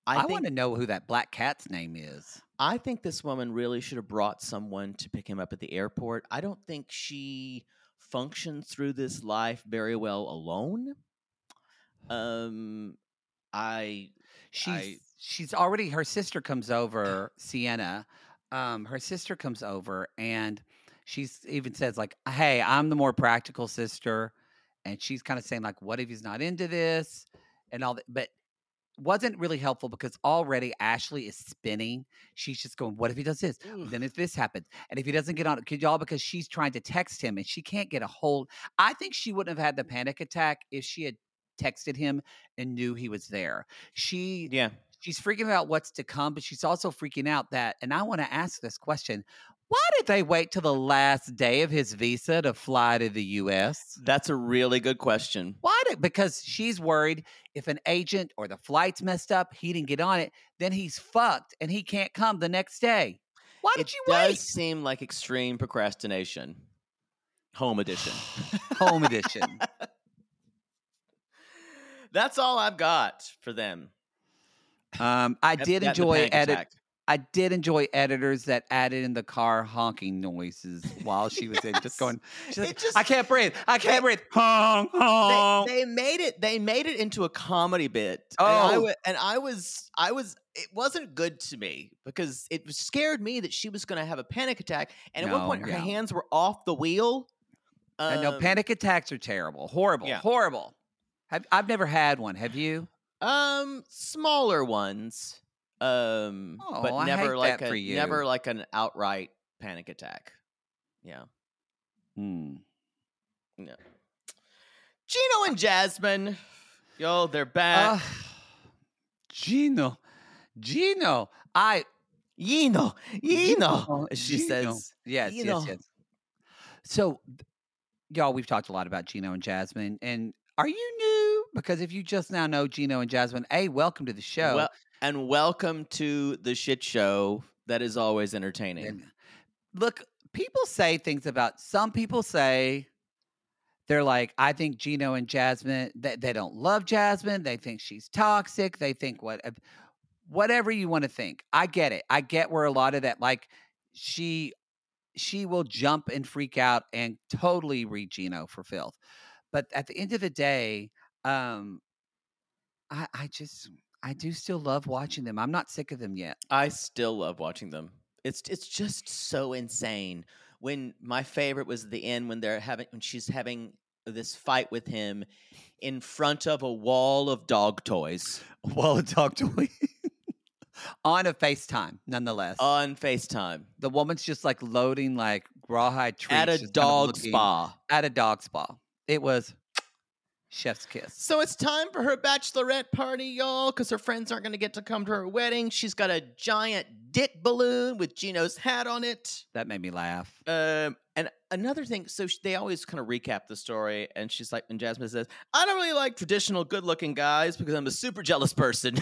I, I, think want to know who that black cat's name is. I think this woman really should have brought someone to pick him up at the airport. I don't think she functions through this life very well alone. Um, I She's I she's already her sister comes over, Sienna. Um, her sister comes over and she's even says like, "Hey, I'm the more practical sister," and she's kind of saying like, "What if he's not into this?" and all that, but wasn't really helpful because already Ashley is spinning. She's just going, "What if he does this? Ugh. Then if this happens, and if he doesn't get on it, could y'all?" Because she's trying to text him and she can't get a hold. I think she wouldn't have had the panic attack if she had texted him and knew he was there. She yeah. she's freaking out what's to come, but she's also freaking out that, and I want to ask this question: why did they wait till the last day of his visa to fly to the U S? That's a really good question. Why did, because she's worried if an agent or the flight's messed up, he didn't get on it, then he's fucked and he can't come the next day. Why did It you does wait? seem like extreme procrastination. Home edition. Home edition. That's all I've got for them. Um, I That- did that and the enjoy panic edit. attack. I did enjoy editors that added in the car honking noises while she was in, just Yes. going. She's like, It just- I can't breathe. I can't breathe. Honk, They, honk. they made it. They made it into a comedy bit. and I, Oh. wa- and I was, I was. It wasn't good to me because it scared me that she was going to have a panic attack. And at one No, point, her yeah. hands were off the wheel. I know Um, panic attacks are terrible, horrible, yeah. horrible. Have, I've never had one. Have you? Um, smaller ones. Um, Oh, but I never hate like that a for you. never like an outright panic attack. Yeah. Hmm. Yeah. Gino and Jasmine, yo, they're back. Uh, Gino, Gino, I Gino, Gino, Gino, as she Gino. says. Yes, Gino. yes, yes. So, th- y'all, we've talked a lot about Gino and Jasmine. And are you new? Because if you just now know Gino and Jasmine, A, welcome to the show. Well, and welcome to the shit show that is always entertaining. And look, people say things about, some people say they're like, I think Gino and Jasmine, they, they don't love Jasmine. They think she's toxic. They think what, whatever you want to think. I get it. I get where a lot of that, like she, she will jump and freak out and totally read Gino for filth. But at the end of the day, um, I, I just, I do still love watching them. I'm not sick of them yet. I still love watching them. It's it's just so insane. When my favorite was the end when they're having when she's having this fight with him in front of a wall of dog toys Well, talk to me on a FaceTime, nonetheless. on FaceTime The woman's just like loading like rawhide treats at a just kind of dog looking- spa. At a dog spa. It was chef's kiss. So it's time for her bachelorette party, y'all, because her friends aren't going to get to come to her wedding. She's got a giant dick balloon with Gino's hat on it. That made me laugh. Um, and another thing, so sh- they always kind of recap the story, and she's like, and Jasmine says, I don't really like traditional good-looking guys because I'm a super jealous person.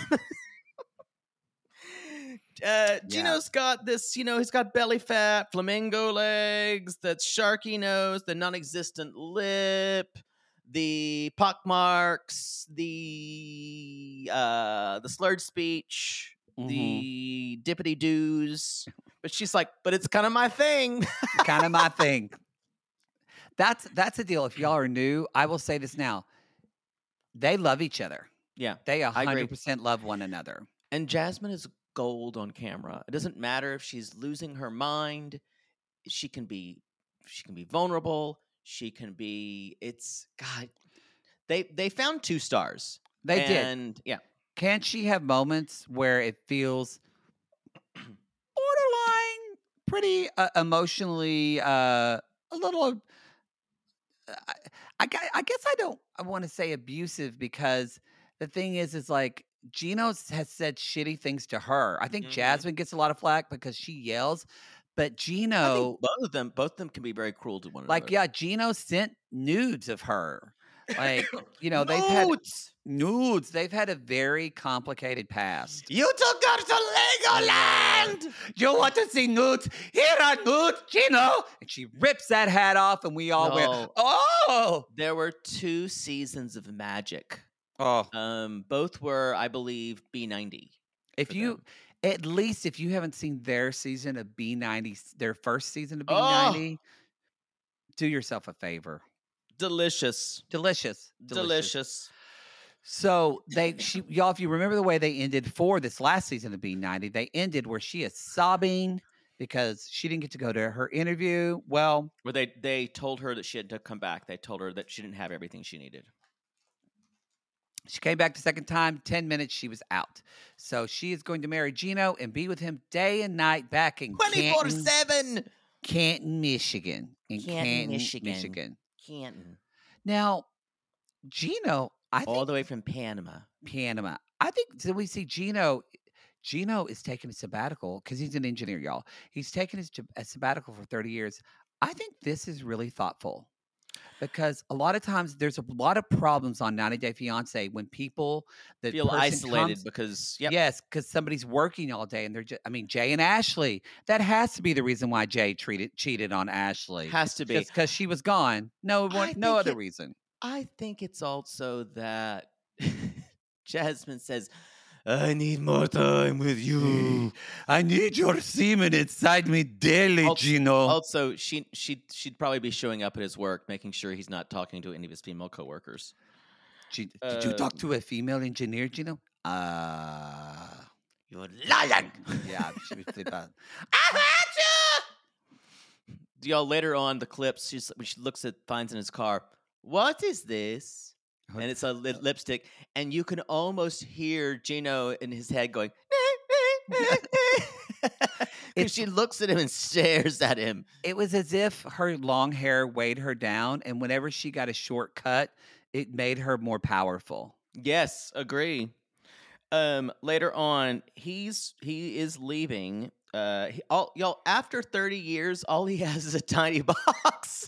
uh, Gino's got this, you know, he's got belly fat, flamingo legs, that sharky nose, the non-existent lip, the pockmarks, the uh, the slurred speech, Mhm. the dippity doos. But she's like, but it's kind of my thing. Kind of my thing. That's that's the deal. If y'all are new, I will say this now. They love each other. Yeah. They a agree. hundred percent love one another. And Jasmine is gold on camera. It doesn't matter if she's losing her mind. She can be she can be vulnerable. She can be it's God. They they found two stars. They did. and yeah. Can she have moments where it feels borderline, pretty uh, emotionally, uh, a little? uh, I, I, gu- I guess I don't. I want to say abusive because the thing is, is like Gino has said shitty things to her. I think Mhm. Jasmine gets a lot of flack because she yells, but I Gino, think both of them both of them can be very cruel to one like, another. yeah, Gino sent nudes of her. Like, you know, they've had Notes! nudes. They've had a very complicated past. You took her to Legoland! You want to see nudes? Here are nudes, Gino. And she rips that hat off, and we all went, No. oh, There were two seasons of Magic. oh. Um, both were, I believe, B ninety. If for you, them. at least if you haven't seen their season of B ninety, their first season of B Oh, ninety, do yourself a favor. delicious. Delicious, delicious. Delicious. So they, she, y'all, if you remember the way they ended for this last season of B ninety, they ended where she is sobbing because she didn't get to go to her interview. Well, Where they they told her that she had to come back. They told her that she didn't have everything she needed. she came back the second time, ten minutes, she was out. So she is going to marry Gino and be with him day and night back in twenty-four Canton, seven. Canton, Michigan. In Canton, Canton, Michigan. Michigan. Canton. Now, Gino, I All think the way from Panama. Panama. I think so we see Gino. Gino is taking a sabbatical because he's an engineer, y'all. He's taken his jab- a sabbatical for thirty years. I think this is really thoughtful because a lot of times there's a lot of problems on ninety Day Fiance when people the Feel person isolated comes- because yep. Yes, because somebody's working all day and they're just, I mean, Jay and Ashley. That has to be the reason why Jay treated cheated on Ashley. Has to be. Just because she was gone. No, one, I no think other it- reason. I think it's also that Jasmine says, I need more time with you. I need your semen inside me daily, Also- Gino. Also, she she she'd probably be showing up at his work, making sure he's not talking to any of his female coworkers. G- did you talk Um, to a female engineer, Gino? Uh, You're lying. yeah, she was pretty bad. Y'all later on the clips, she's, when she looks at finds in his car. What is this? What- And it's a li- lipstick, and you can almost hear Gino in his head going. Because she looks at him and stares at him. It was as if her long hair weighed her down, and whenever she got a shortcut, it made her more powerful. Yes, agree. Um, later on, he's he is leaving. Uh, he, all y'all after thirty years, all he has is a tiny box.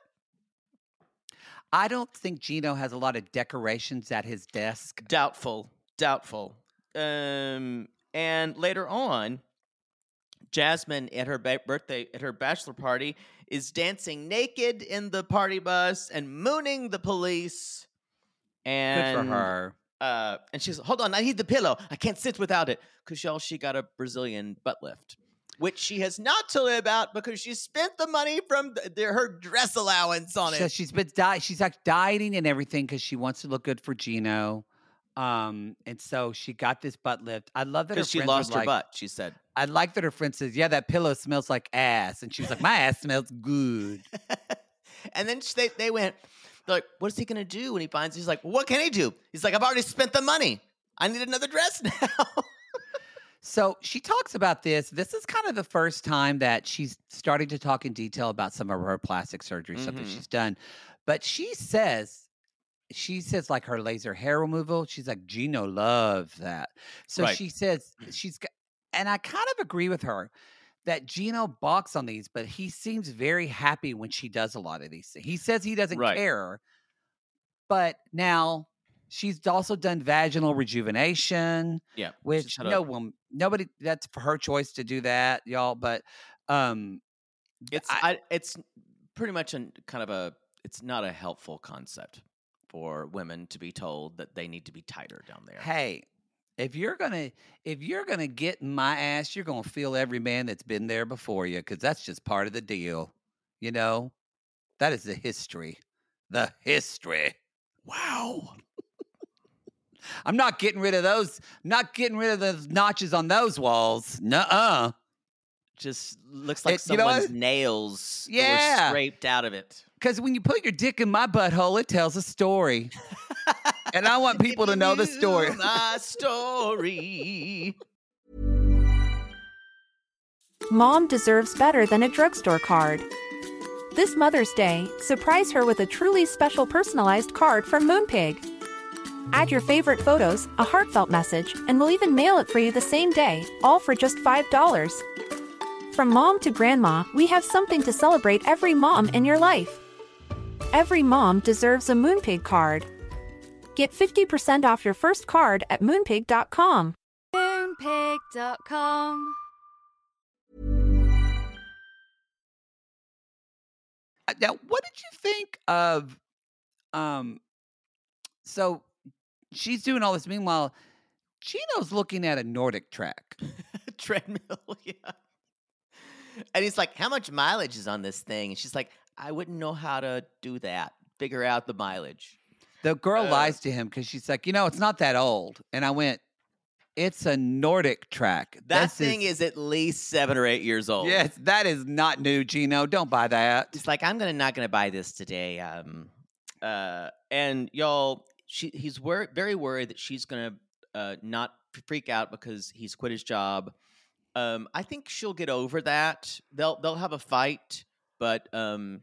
I don't think Gino has a lot of decorations at his desk. Doubtful, doubtful. Um, and later on, Jasmine at her ba- birthday at her bachelor party is dancing naked in the party bus and mooning the police. And Good for her. Uh, and she's, hold on, I need the pillow. I can't sit without it. Because, y'all, she got a Brazilian butt lift, which she has not told me about because she spent the money from the, the, her dress allowance on So it. she's been di- she's like dieting and everything because she wants to look good for Gino. Um, and so she got this butt lift. I love that her Because she friends were lost her like, butt, she said. I like that her friend says, yeah, that pillow smells like ass. And she was like, my ass smells good. And then she, they, they went, they're like, what is he going to do when he finds He's like, well, what can he do? He's like, I've already spent the money. I need another dress now. So she talks about this. This is kind of the first time that she's starting to talk in detail about some of her plastic surgery, stuff that Mhm. she's done. But she says, she says like her laser hair removal. She's like, Gino loves that. So Right. she says she's got, and I kind of agree with her that Gino balks on these, but he seems very happy when she does a lot of these things. He says he doesn't Right. care, but now she's also done vaginal rejuvenation, Yeah. which she's had a- no one, nobody, that's for her choice to do that, y'all. But um, It's I- I, it's pretty much a kind of a it's not a helpful concept for women to be told that they need to be tighter down there. hey, if you're gonna if you're gonna get in my ass, you're gonna feel every man that's been there before you, because that's just part of the deal. You know, that is the history. The history. Wow. I'm not getting rid of those. Not getting rid of those notches on those walls. Nuh-uh. Just looks like It- you know someone's what? nails were Yeah. scraped out of it. Because when you put your dick in my butthole, it tells a story. And I want people to know the story. Knew My story. Mom deserves better than a drugstore card. This Mother's Day, surprise her with a truly special personalized card from Moonpig. Add your favorite photos, a heartfelt message, and we'll even mail it for you the same day, all for just five dollars. From mom to grandma, we have something to celebrate every mom in your life. Every mom deserves a Moonpig card. Get fifty percent off your first card at moonpig dot com. Moonpig dot com. Uh, Now, what did you think of um so she's doing all this. Meanwhile, Gino's looking at a Nordic track. Treadmill, yeah. And he's like, how much mileage is on this thing? And she's like, I wouldn't know how to do that. Figure out the mileage. The girl Uh, lies to him because she's like, you know, it's not that old. And I went, it's a Nordic track. That This thing is, at least seven or eight years old. Yes, that is not new, Gino. Don't buy that. It's like, I'm gonna not gonna buy this today. Um, uh, and y'all, she he's wor- very worried that she's gonna uh not freak out because he's quit his job. Um, I think she'll get over that. They'll they'll have a fight, but um,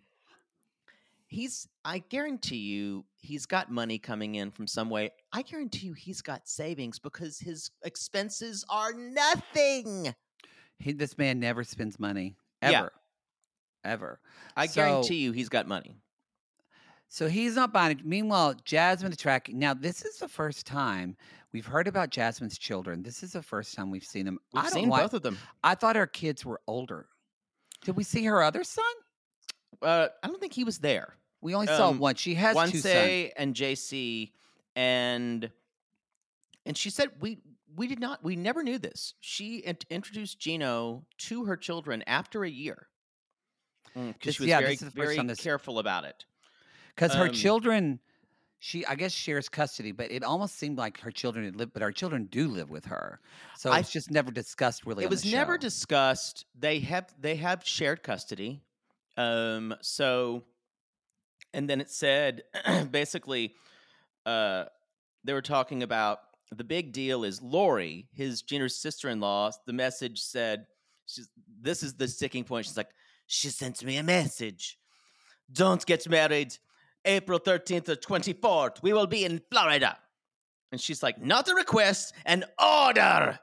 he's. I guarantee you, he's got money coming in from some way. I guarantee you, he's got savings because his expenses are nothing. He, this man never spends money. Ever. Yeah. Ever. I So- guarantee you, he's got money. So he's not buying it. Meanwhile, Jasmine the track. Now, this is the first time we've heard about Jasmine's children. This is the first time we've seen them. We've I don't seen know why- both of them. I thought her kids were older. Did we see her other son? Uh, I don't think he was there. We only saw Um, one. She has two sons. Wanse and J C, and and she said we we did not we never knew this. She int- introduced Gino to her children after a year because This- she was yeah, very this is the first very time this- careful about it. Because her Um, children, she I guess shares custody, but it almost seemed like her children had lived, but her children do live with her. So I- it's just never discussed really. It on was the never show. discussed. They have they have shared custody. Um, so, and then it said basically, uh, they were talking about the big deal is Lori, his Gino's sister-in-law. The message said, she's, "This is the sticking point." She's like, "She sent me a message. Don't get married April thirteenth or twenty-fourth. We will be in Florida." And she's like, "Not a request, an order."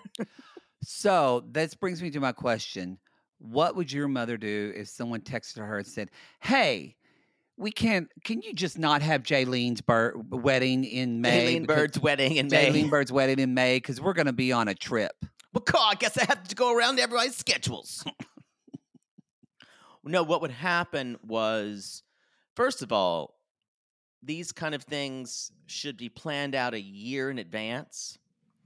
So this brings me to my question. What would your mother do if someone texted her and said, hey, we can't, can you just not have Jaylene's bir- wedding in May? Aileen because- Bird's wedding in May. Jaylene Bird's wedding in May because we're going to be on a trip. Well, cool, I guess I have to go around everybody's schedules. No, what would happen was, first of all, these kind of things should be planned out a year in advance.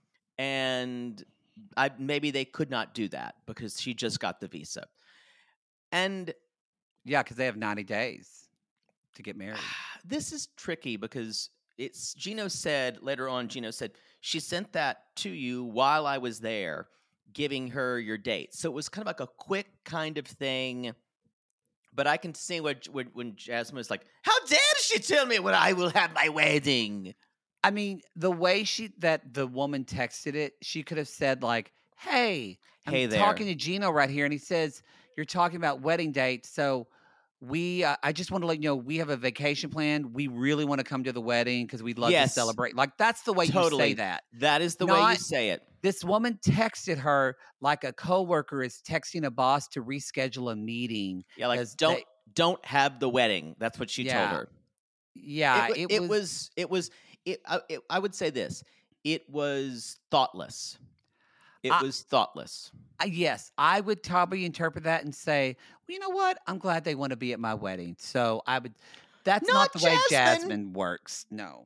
And I maybe they could not do that because she just got the visa. And Yeah, because they have ninety days to get married. this is tricky because it's Gino said later on, Gino said, she sent that to you while I was there, giving her your date. So it was kind of like a quick kind of thing. But I can see what, when, when Jasmine was like, how dare she tell me when I will have my wedding? I mean, the way she that the woman texted it, she could have said like, "Hey, I'm Hey there." talking to Gino right here," and he says, "You're talking about wedding dates, so we. Uh, I just want to let you know we have a vacation planned. We really want to come to the wedding because we'd love Yes. to celebrate." Like that's the way you Totally. say that. That is the way you Not- say it. This woman texted her like a coworker is texting a boss to reschedule a meeting. Yeah, like 'cause don't they- don't have the wedding. That's what she Yeah. told her. Yeah, it, wa- it, it was, was it was it I, it I would say this. It was thoughtless. It I- was thoughtless. Uh, yes, I would probably interpret that and say, well, you know what? I'm glad they want to be at my wedding. So I would. That's not, Not the way Jasmine. Jasmine works. No.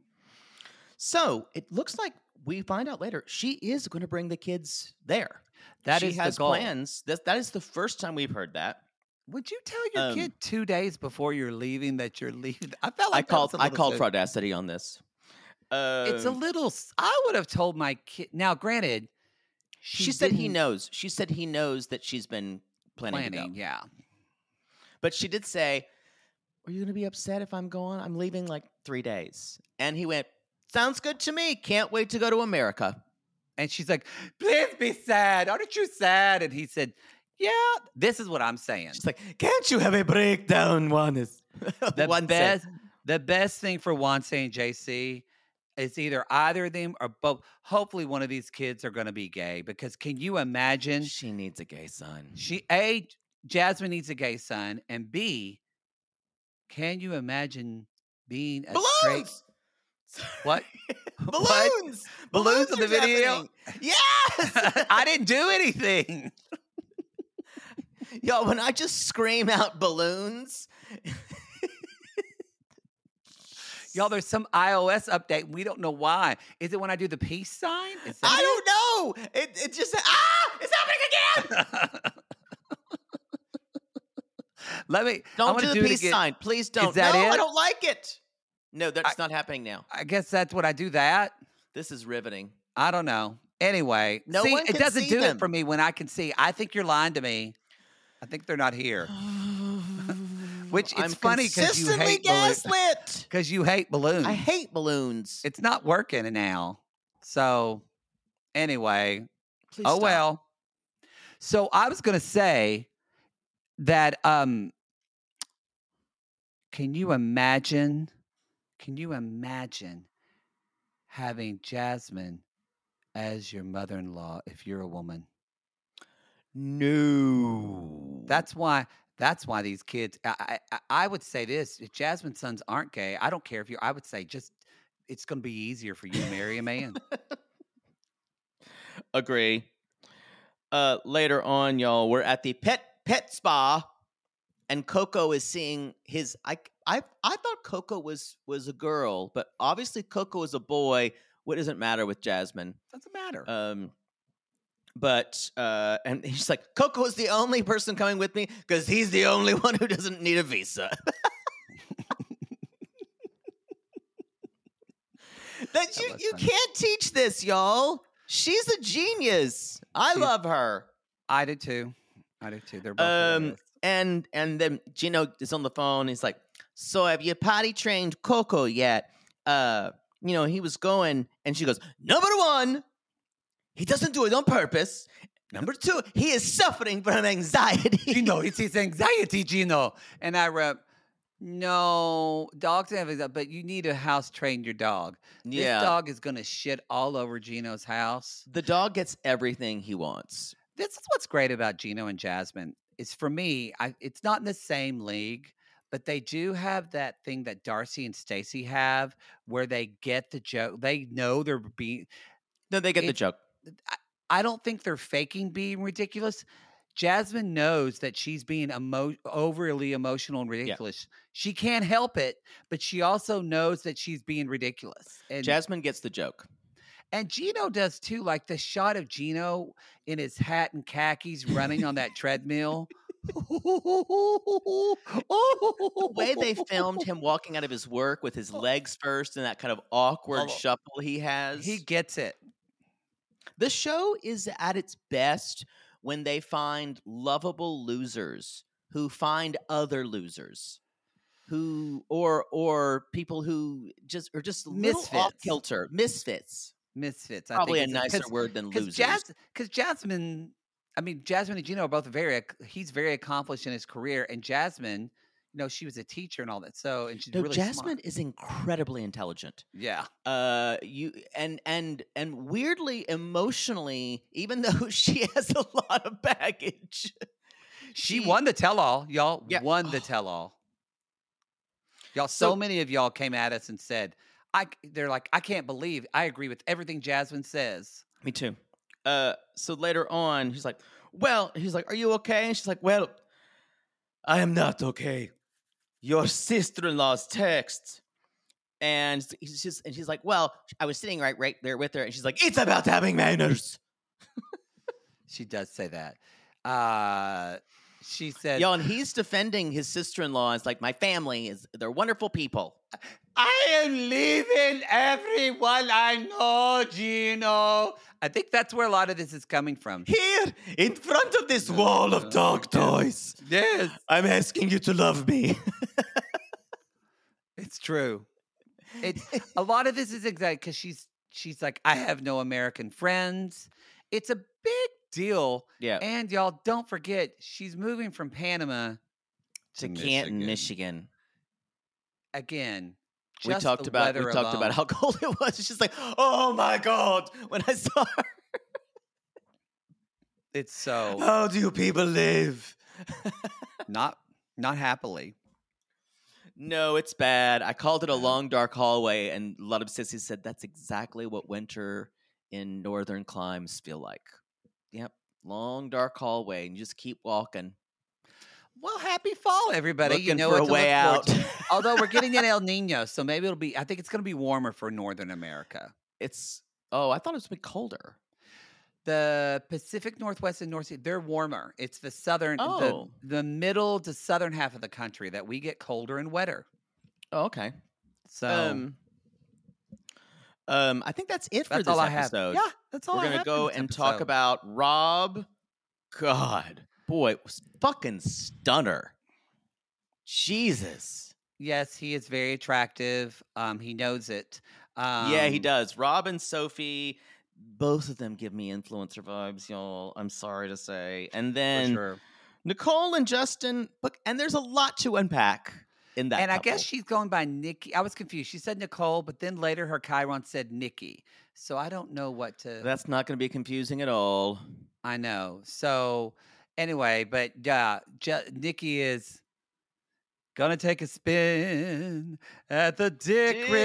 So it looks like we find out later she is going to bring the kids there. That she is has the goal. plans. That that is the first time we've heard that. Would you tell your Um, kid two days before you're leaving that you're leaving? I felt like I that called was a I little called soon. Fraudacity on this. It's a Um, little. s- I would have told my kid. Now, granted, she, said he didn't knows. She said he knows that she's been planning, to planning. go. Yeah. But she did say, "Are you going to be upset if I'm going? I'm leaving like three days." And he went, "Sounds good to me. Can't wait to go to America." And she's like, please be sad. Aren't you sad? And he said, yeah, this is what I'm saying. She's like, "Can't you have a breakdown, one is The one best, the best thing for Wanse and J C is either either of them or both. Hopefully, one of these kids are going to be gay because can you imagine? She needs a gay son. She a Jasmine needs a gay son, and B, can you imagine being a straight? Balloons. What? Balloons. Balloons in are the video? happening. Yes. I didn't do anything. Yo, when I just scream out balloons. Y'all, there's some iOS update. We don't know why. Is it when I do the peace sign? Is that I it? don't know. It it just ah, it's happening again. Let me. I Don't wanna do the it peace again. sign, please. Don't. that no, it? I don't like it. No, that's not happening now. I guess that's what I do that. This is riveting. I don't know. Anyway, No see, one it can doesn't see do them. it for me when I can see. I think you're lying to me. I think they're not here. Which it's I'm funny because you consistently hate balloons. gaslit. Because you hate balloons. I hate balloons. It's not working now. So anyway, Please oh stop. well. So I was gonna say that um can you imagine can you imagine having Jasmine as your mother-in-law if you're a woman? No. That's why that's why these kids I I, I would say this, if Jasmine's sons aren't gay, I don't care if you I would say just it's gonna be easier for you to marry a man. Agree. Uh, later on, y'all, we're at the pet pet spa, and Coco is seeing his. I I I thought Coco was was a girl, but obviously Coco is a boy. What doesn't matter with Jasmine? Doesn't matter. Um, but uh, and he's like, Coco is the only person coming with me because he's the only one who doesn't need a visa. That you was you funny. can't teach this, y'all. She's a genius. I She's- love her. I do too. I do too. They're both Um, hilarious. and and then Gino is on the phone. He's like, "So have you potty trained Coco yet?" Uh, you know, he was going, and she goes, "Number one, he doesn't do it on purpose. Number two, he is suffering from anxiety." Gino, it's his anxiety, Gino. And I wrote, no, dogs have anxiety, but you need to house train your dog. Yeah. This dog is going to shit all over Gino's house. The dog gets everything he wants. This is what's great about Gino and Jasmine. Is for me, I, it's not in the same league, but they do have that thing that Darcy and Stacey have where they get the joke. They know they're being, No, they get the It- joke. I, I don't think they're faking being ridiculous. Jasmine knows that she's being emo- overly emotional and ridiculous. She can't help it, but she also knows that she's being ridiculous. And Jasmine gets the joke. and Gino does too. Like the shot of Gino in his hat and khakis running on that treadmill. The way they filmed him walking out of his work with his legs first and that kind of awkward Oh. shuffle he has. He gets it. The show is at its best when they find lovable losers who find other losers, who or or people who just are just a little off Misfits. kilter, misfits. Misfits. I Probably a think is nicer 'cause- word than Because losers. Jas- because Jasmine, I mean, Jasmine and Gino are both very, ac- he's very accomplished in his career. And Jasmine, you know, she was a teacher and all that. So, and she's no, really Jasmine smart. is incredibly intelligent. Yeah. Uh, you and and and weirdly emotionally, even though she has a lot of baggage, She won the tell all. Y'all Yeah. won the Oh. tell all. Y'all, so, So- many of y'all came at us and said, I, c- they're like, I can't believe I agree with everything Jasmine says. Me too. Uh, so later on, he's like, "Well," he's like, "Are you okay?" And she's like, "Well, I am not okay. Your sister-in-law's text." And he's just, and she's like, "Well, I was sitting right, right there with her," and she's like, "It's about having manners." She does say that. Uh, she said, Yo, and he's defending his sister-in-law. It's like, my family is, they're wonderful people. I am leaving everyone I know, Gino. I think that's where a lot of this is coming from. Here, in front of this wall of dog toys, Yes, I'm asking you to love me. it's true. It a lot of this is exactly because she's she's like, I have no American friends. It's a big deal. Yeah. And y'all don't forget, she's moving from Panama To Canton, Michigan. again. We just talked the about we weather talked about alone. how cold it was. It's just like, oh my god, when I saw her. It's so How do you people live? not not happily. No, it's bad. I called it a long dark hallway, and a lot of sissies said that's exactly what winter in northern climes feel like. Yep, long dark hallway, and you just keep walking. Well, happy fall, everybody. Looking you know for what a to way look forward out. to. Although we're getting an El Nino, so maybe it'll be, I think it's going to be warmer for Northern America. It's, oh, I thought it was going to be colder. The Pacific Northwest and North Sea, they're warmer. It's the southern, Oh. the, the middle to southern half of the country that we get colder and wetter. Oh, okay. So Um, um, I think that's it for that's this all I episode. have. Yeah, that's all We're I gonna have for go this and talk episode. about Rob. God, boy, was fucking stunner. Jesus. Yes, he is very attractive. Um, he knows it. Um, Yeah, he does. Rob and Sophie, both of them give me influencer vibes, y'all. I'm sorry to say. And For then sure. Nicole and Justin, but and there's a lot to unpack in that. And I couple. guess she's going by Nikki. I was confused. She said Nicole, but then later her Chiron said Nikki. So I don't know what to. That's not going to be confusing at all. I know. So anyway, but yeah, J- Nikki is gonna take a spin at the Dick, Dick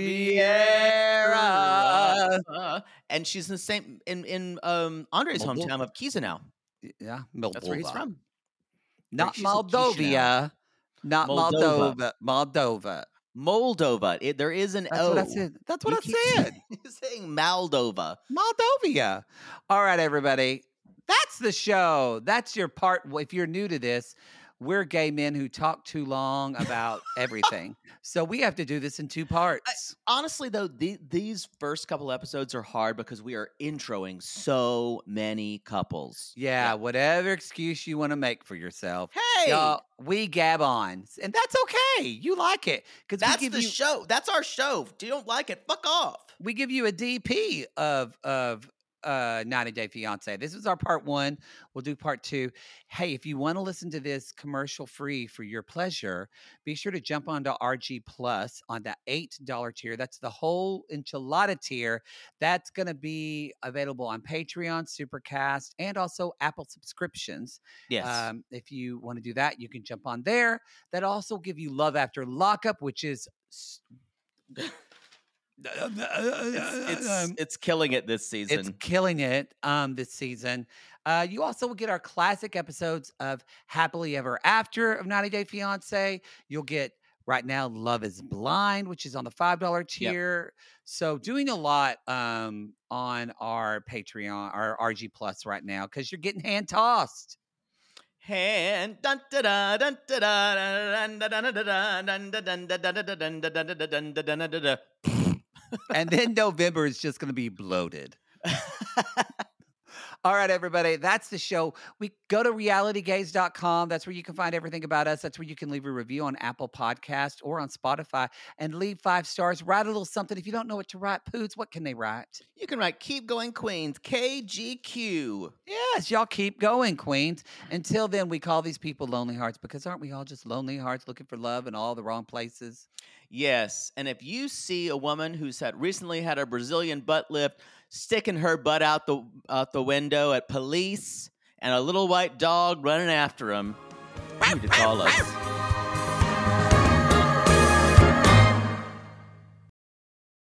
Riviera. Riviera. And she's in the same in in um Andre's Moldova. hometown of Chisinau. Yeah, That's where he's Moldova. from. Not She's in Chisinau. Moldova. Not Moldova. Moldova. Moldova. Moldova. It, there is an That's O. what I said. That's what You I keep said. You're saying Moldova. Moldova. All right, everybody. That's the show. That's your part. If you're new to this, we're gay men who talk too long about everything. So we have to do this in two parts. Honestly, though, the, these first couple episodes are hard because we are introing so many couples. yeah, whatever excuse you want to make for yourself. Hey, Y'all, we gab on. And that's okay. You like it. Because we that's give the you show. That's our show. If you don't like it, fuck off. we give you a D P of of uh ninety Day Fiance. This is our part one. We'll do part two. Hey, if you want to listen to this commercial free for your pleasure, be sure to jump onto R G Plus on the eight dollar tier. That's the whole enchilada tier. That's going to be available on Patreon, Supercast, and also Apple subscriptions. Yes. Um, if you want to do that, you can jump on there. That also give you Love After Lockup, which is s- it's, Um, it's, it's killing it this season. It's killing it um, this season. Uh, you also will get our classic episodes of Happily Ever After of ninety Day Fiance. You'll get right now Love is Blind, which is on the five dollar tier. So doing a lot um, on our Patreon, our R G Plus right now, because you're getting hand tossed. Hand dun da da dun da da dun da da da da dun da dun da da da dun da da da dun da da da da. And then November is just going to be bloated. All right, everybody. That's the show. We go to reality gaze dot com. That's where you can find everything about us. That's where you can leave a review on Apple Podcast or on Spotify and leave five stars. Write a little something. If you don't know what to write, Poots, what can they write? You can write Keep Going Queens, K G Q. Yes, y'all keep going, Queens. Until then, we call these people lonely hearts because aren't we all just lonely hearts looking for love in all the wrong places? Yes, and if you see a woman who's had recently had a Brazilian butt lift, sticking her butt out the out the window at police, and a little white dog running after him, you need to call us.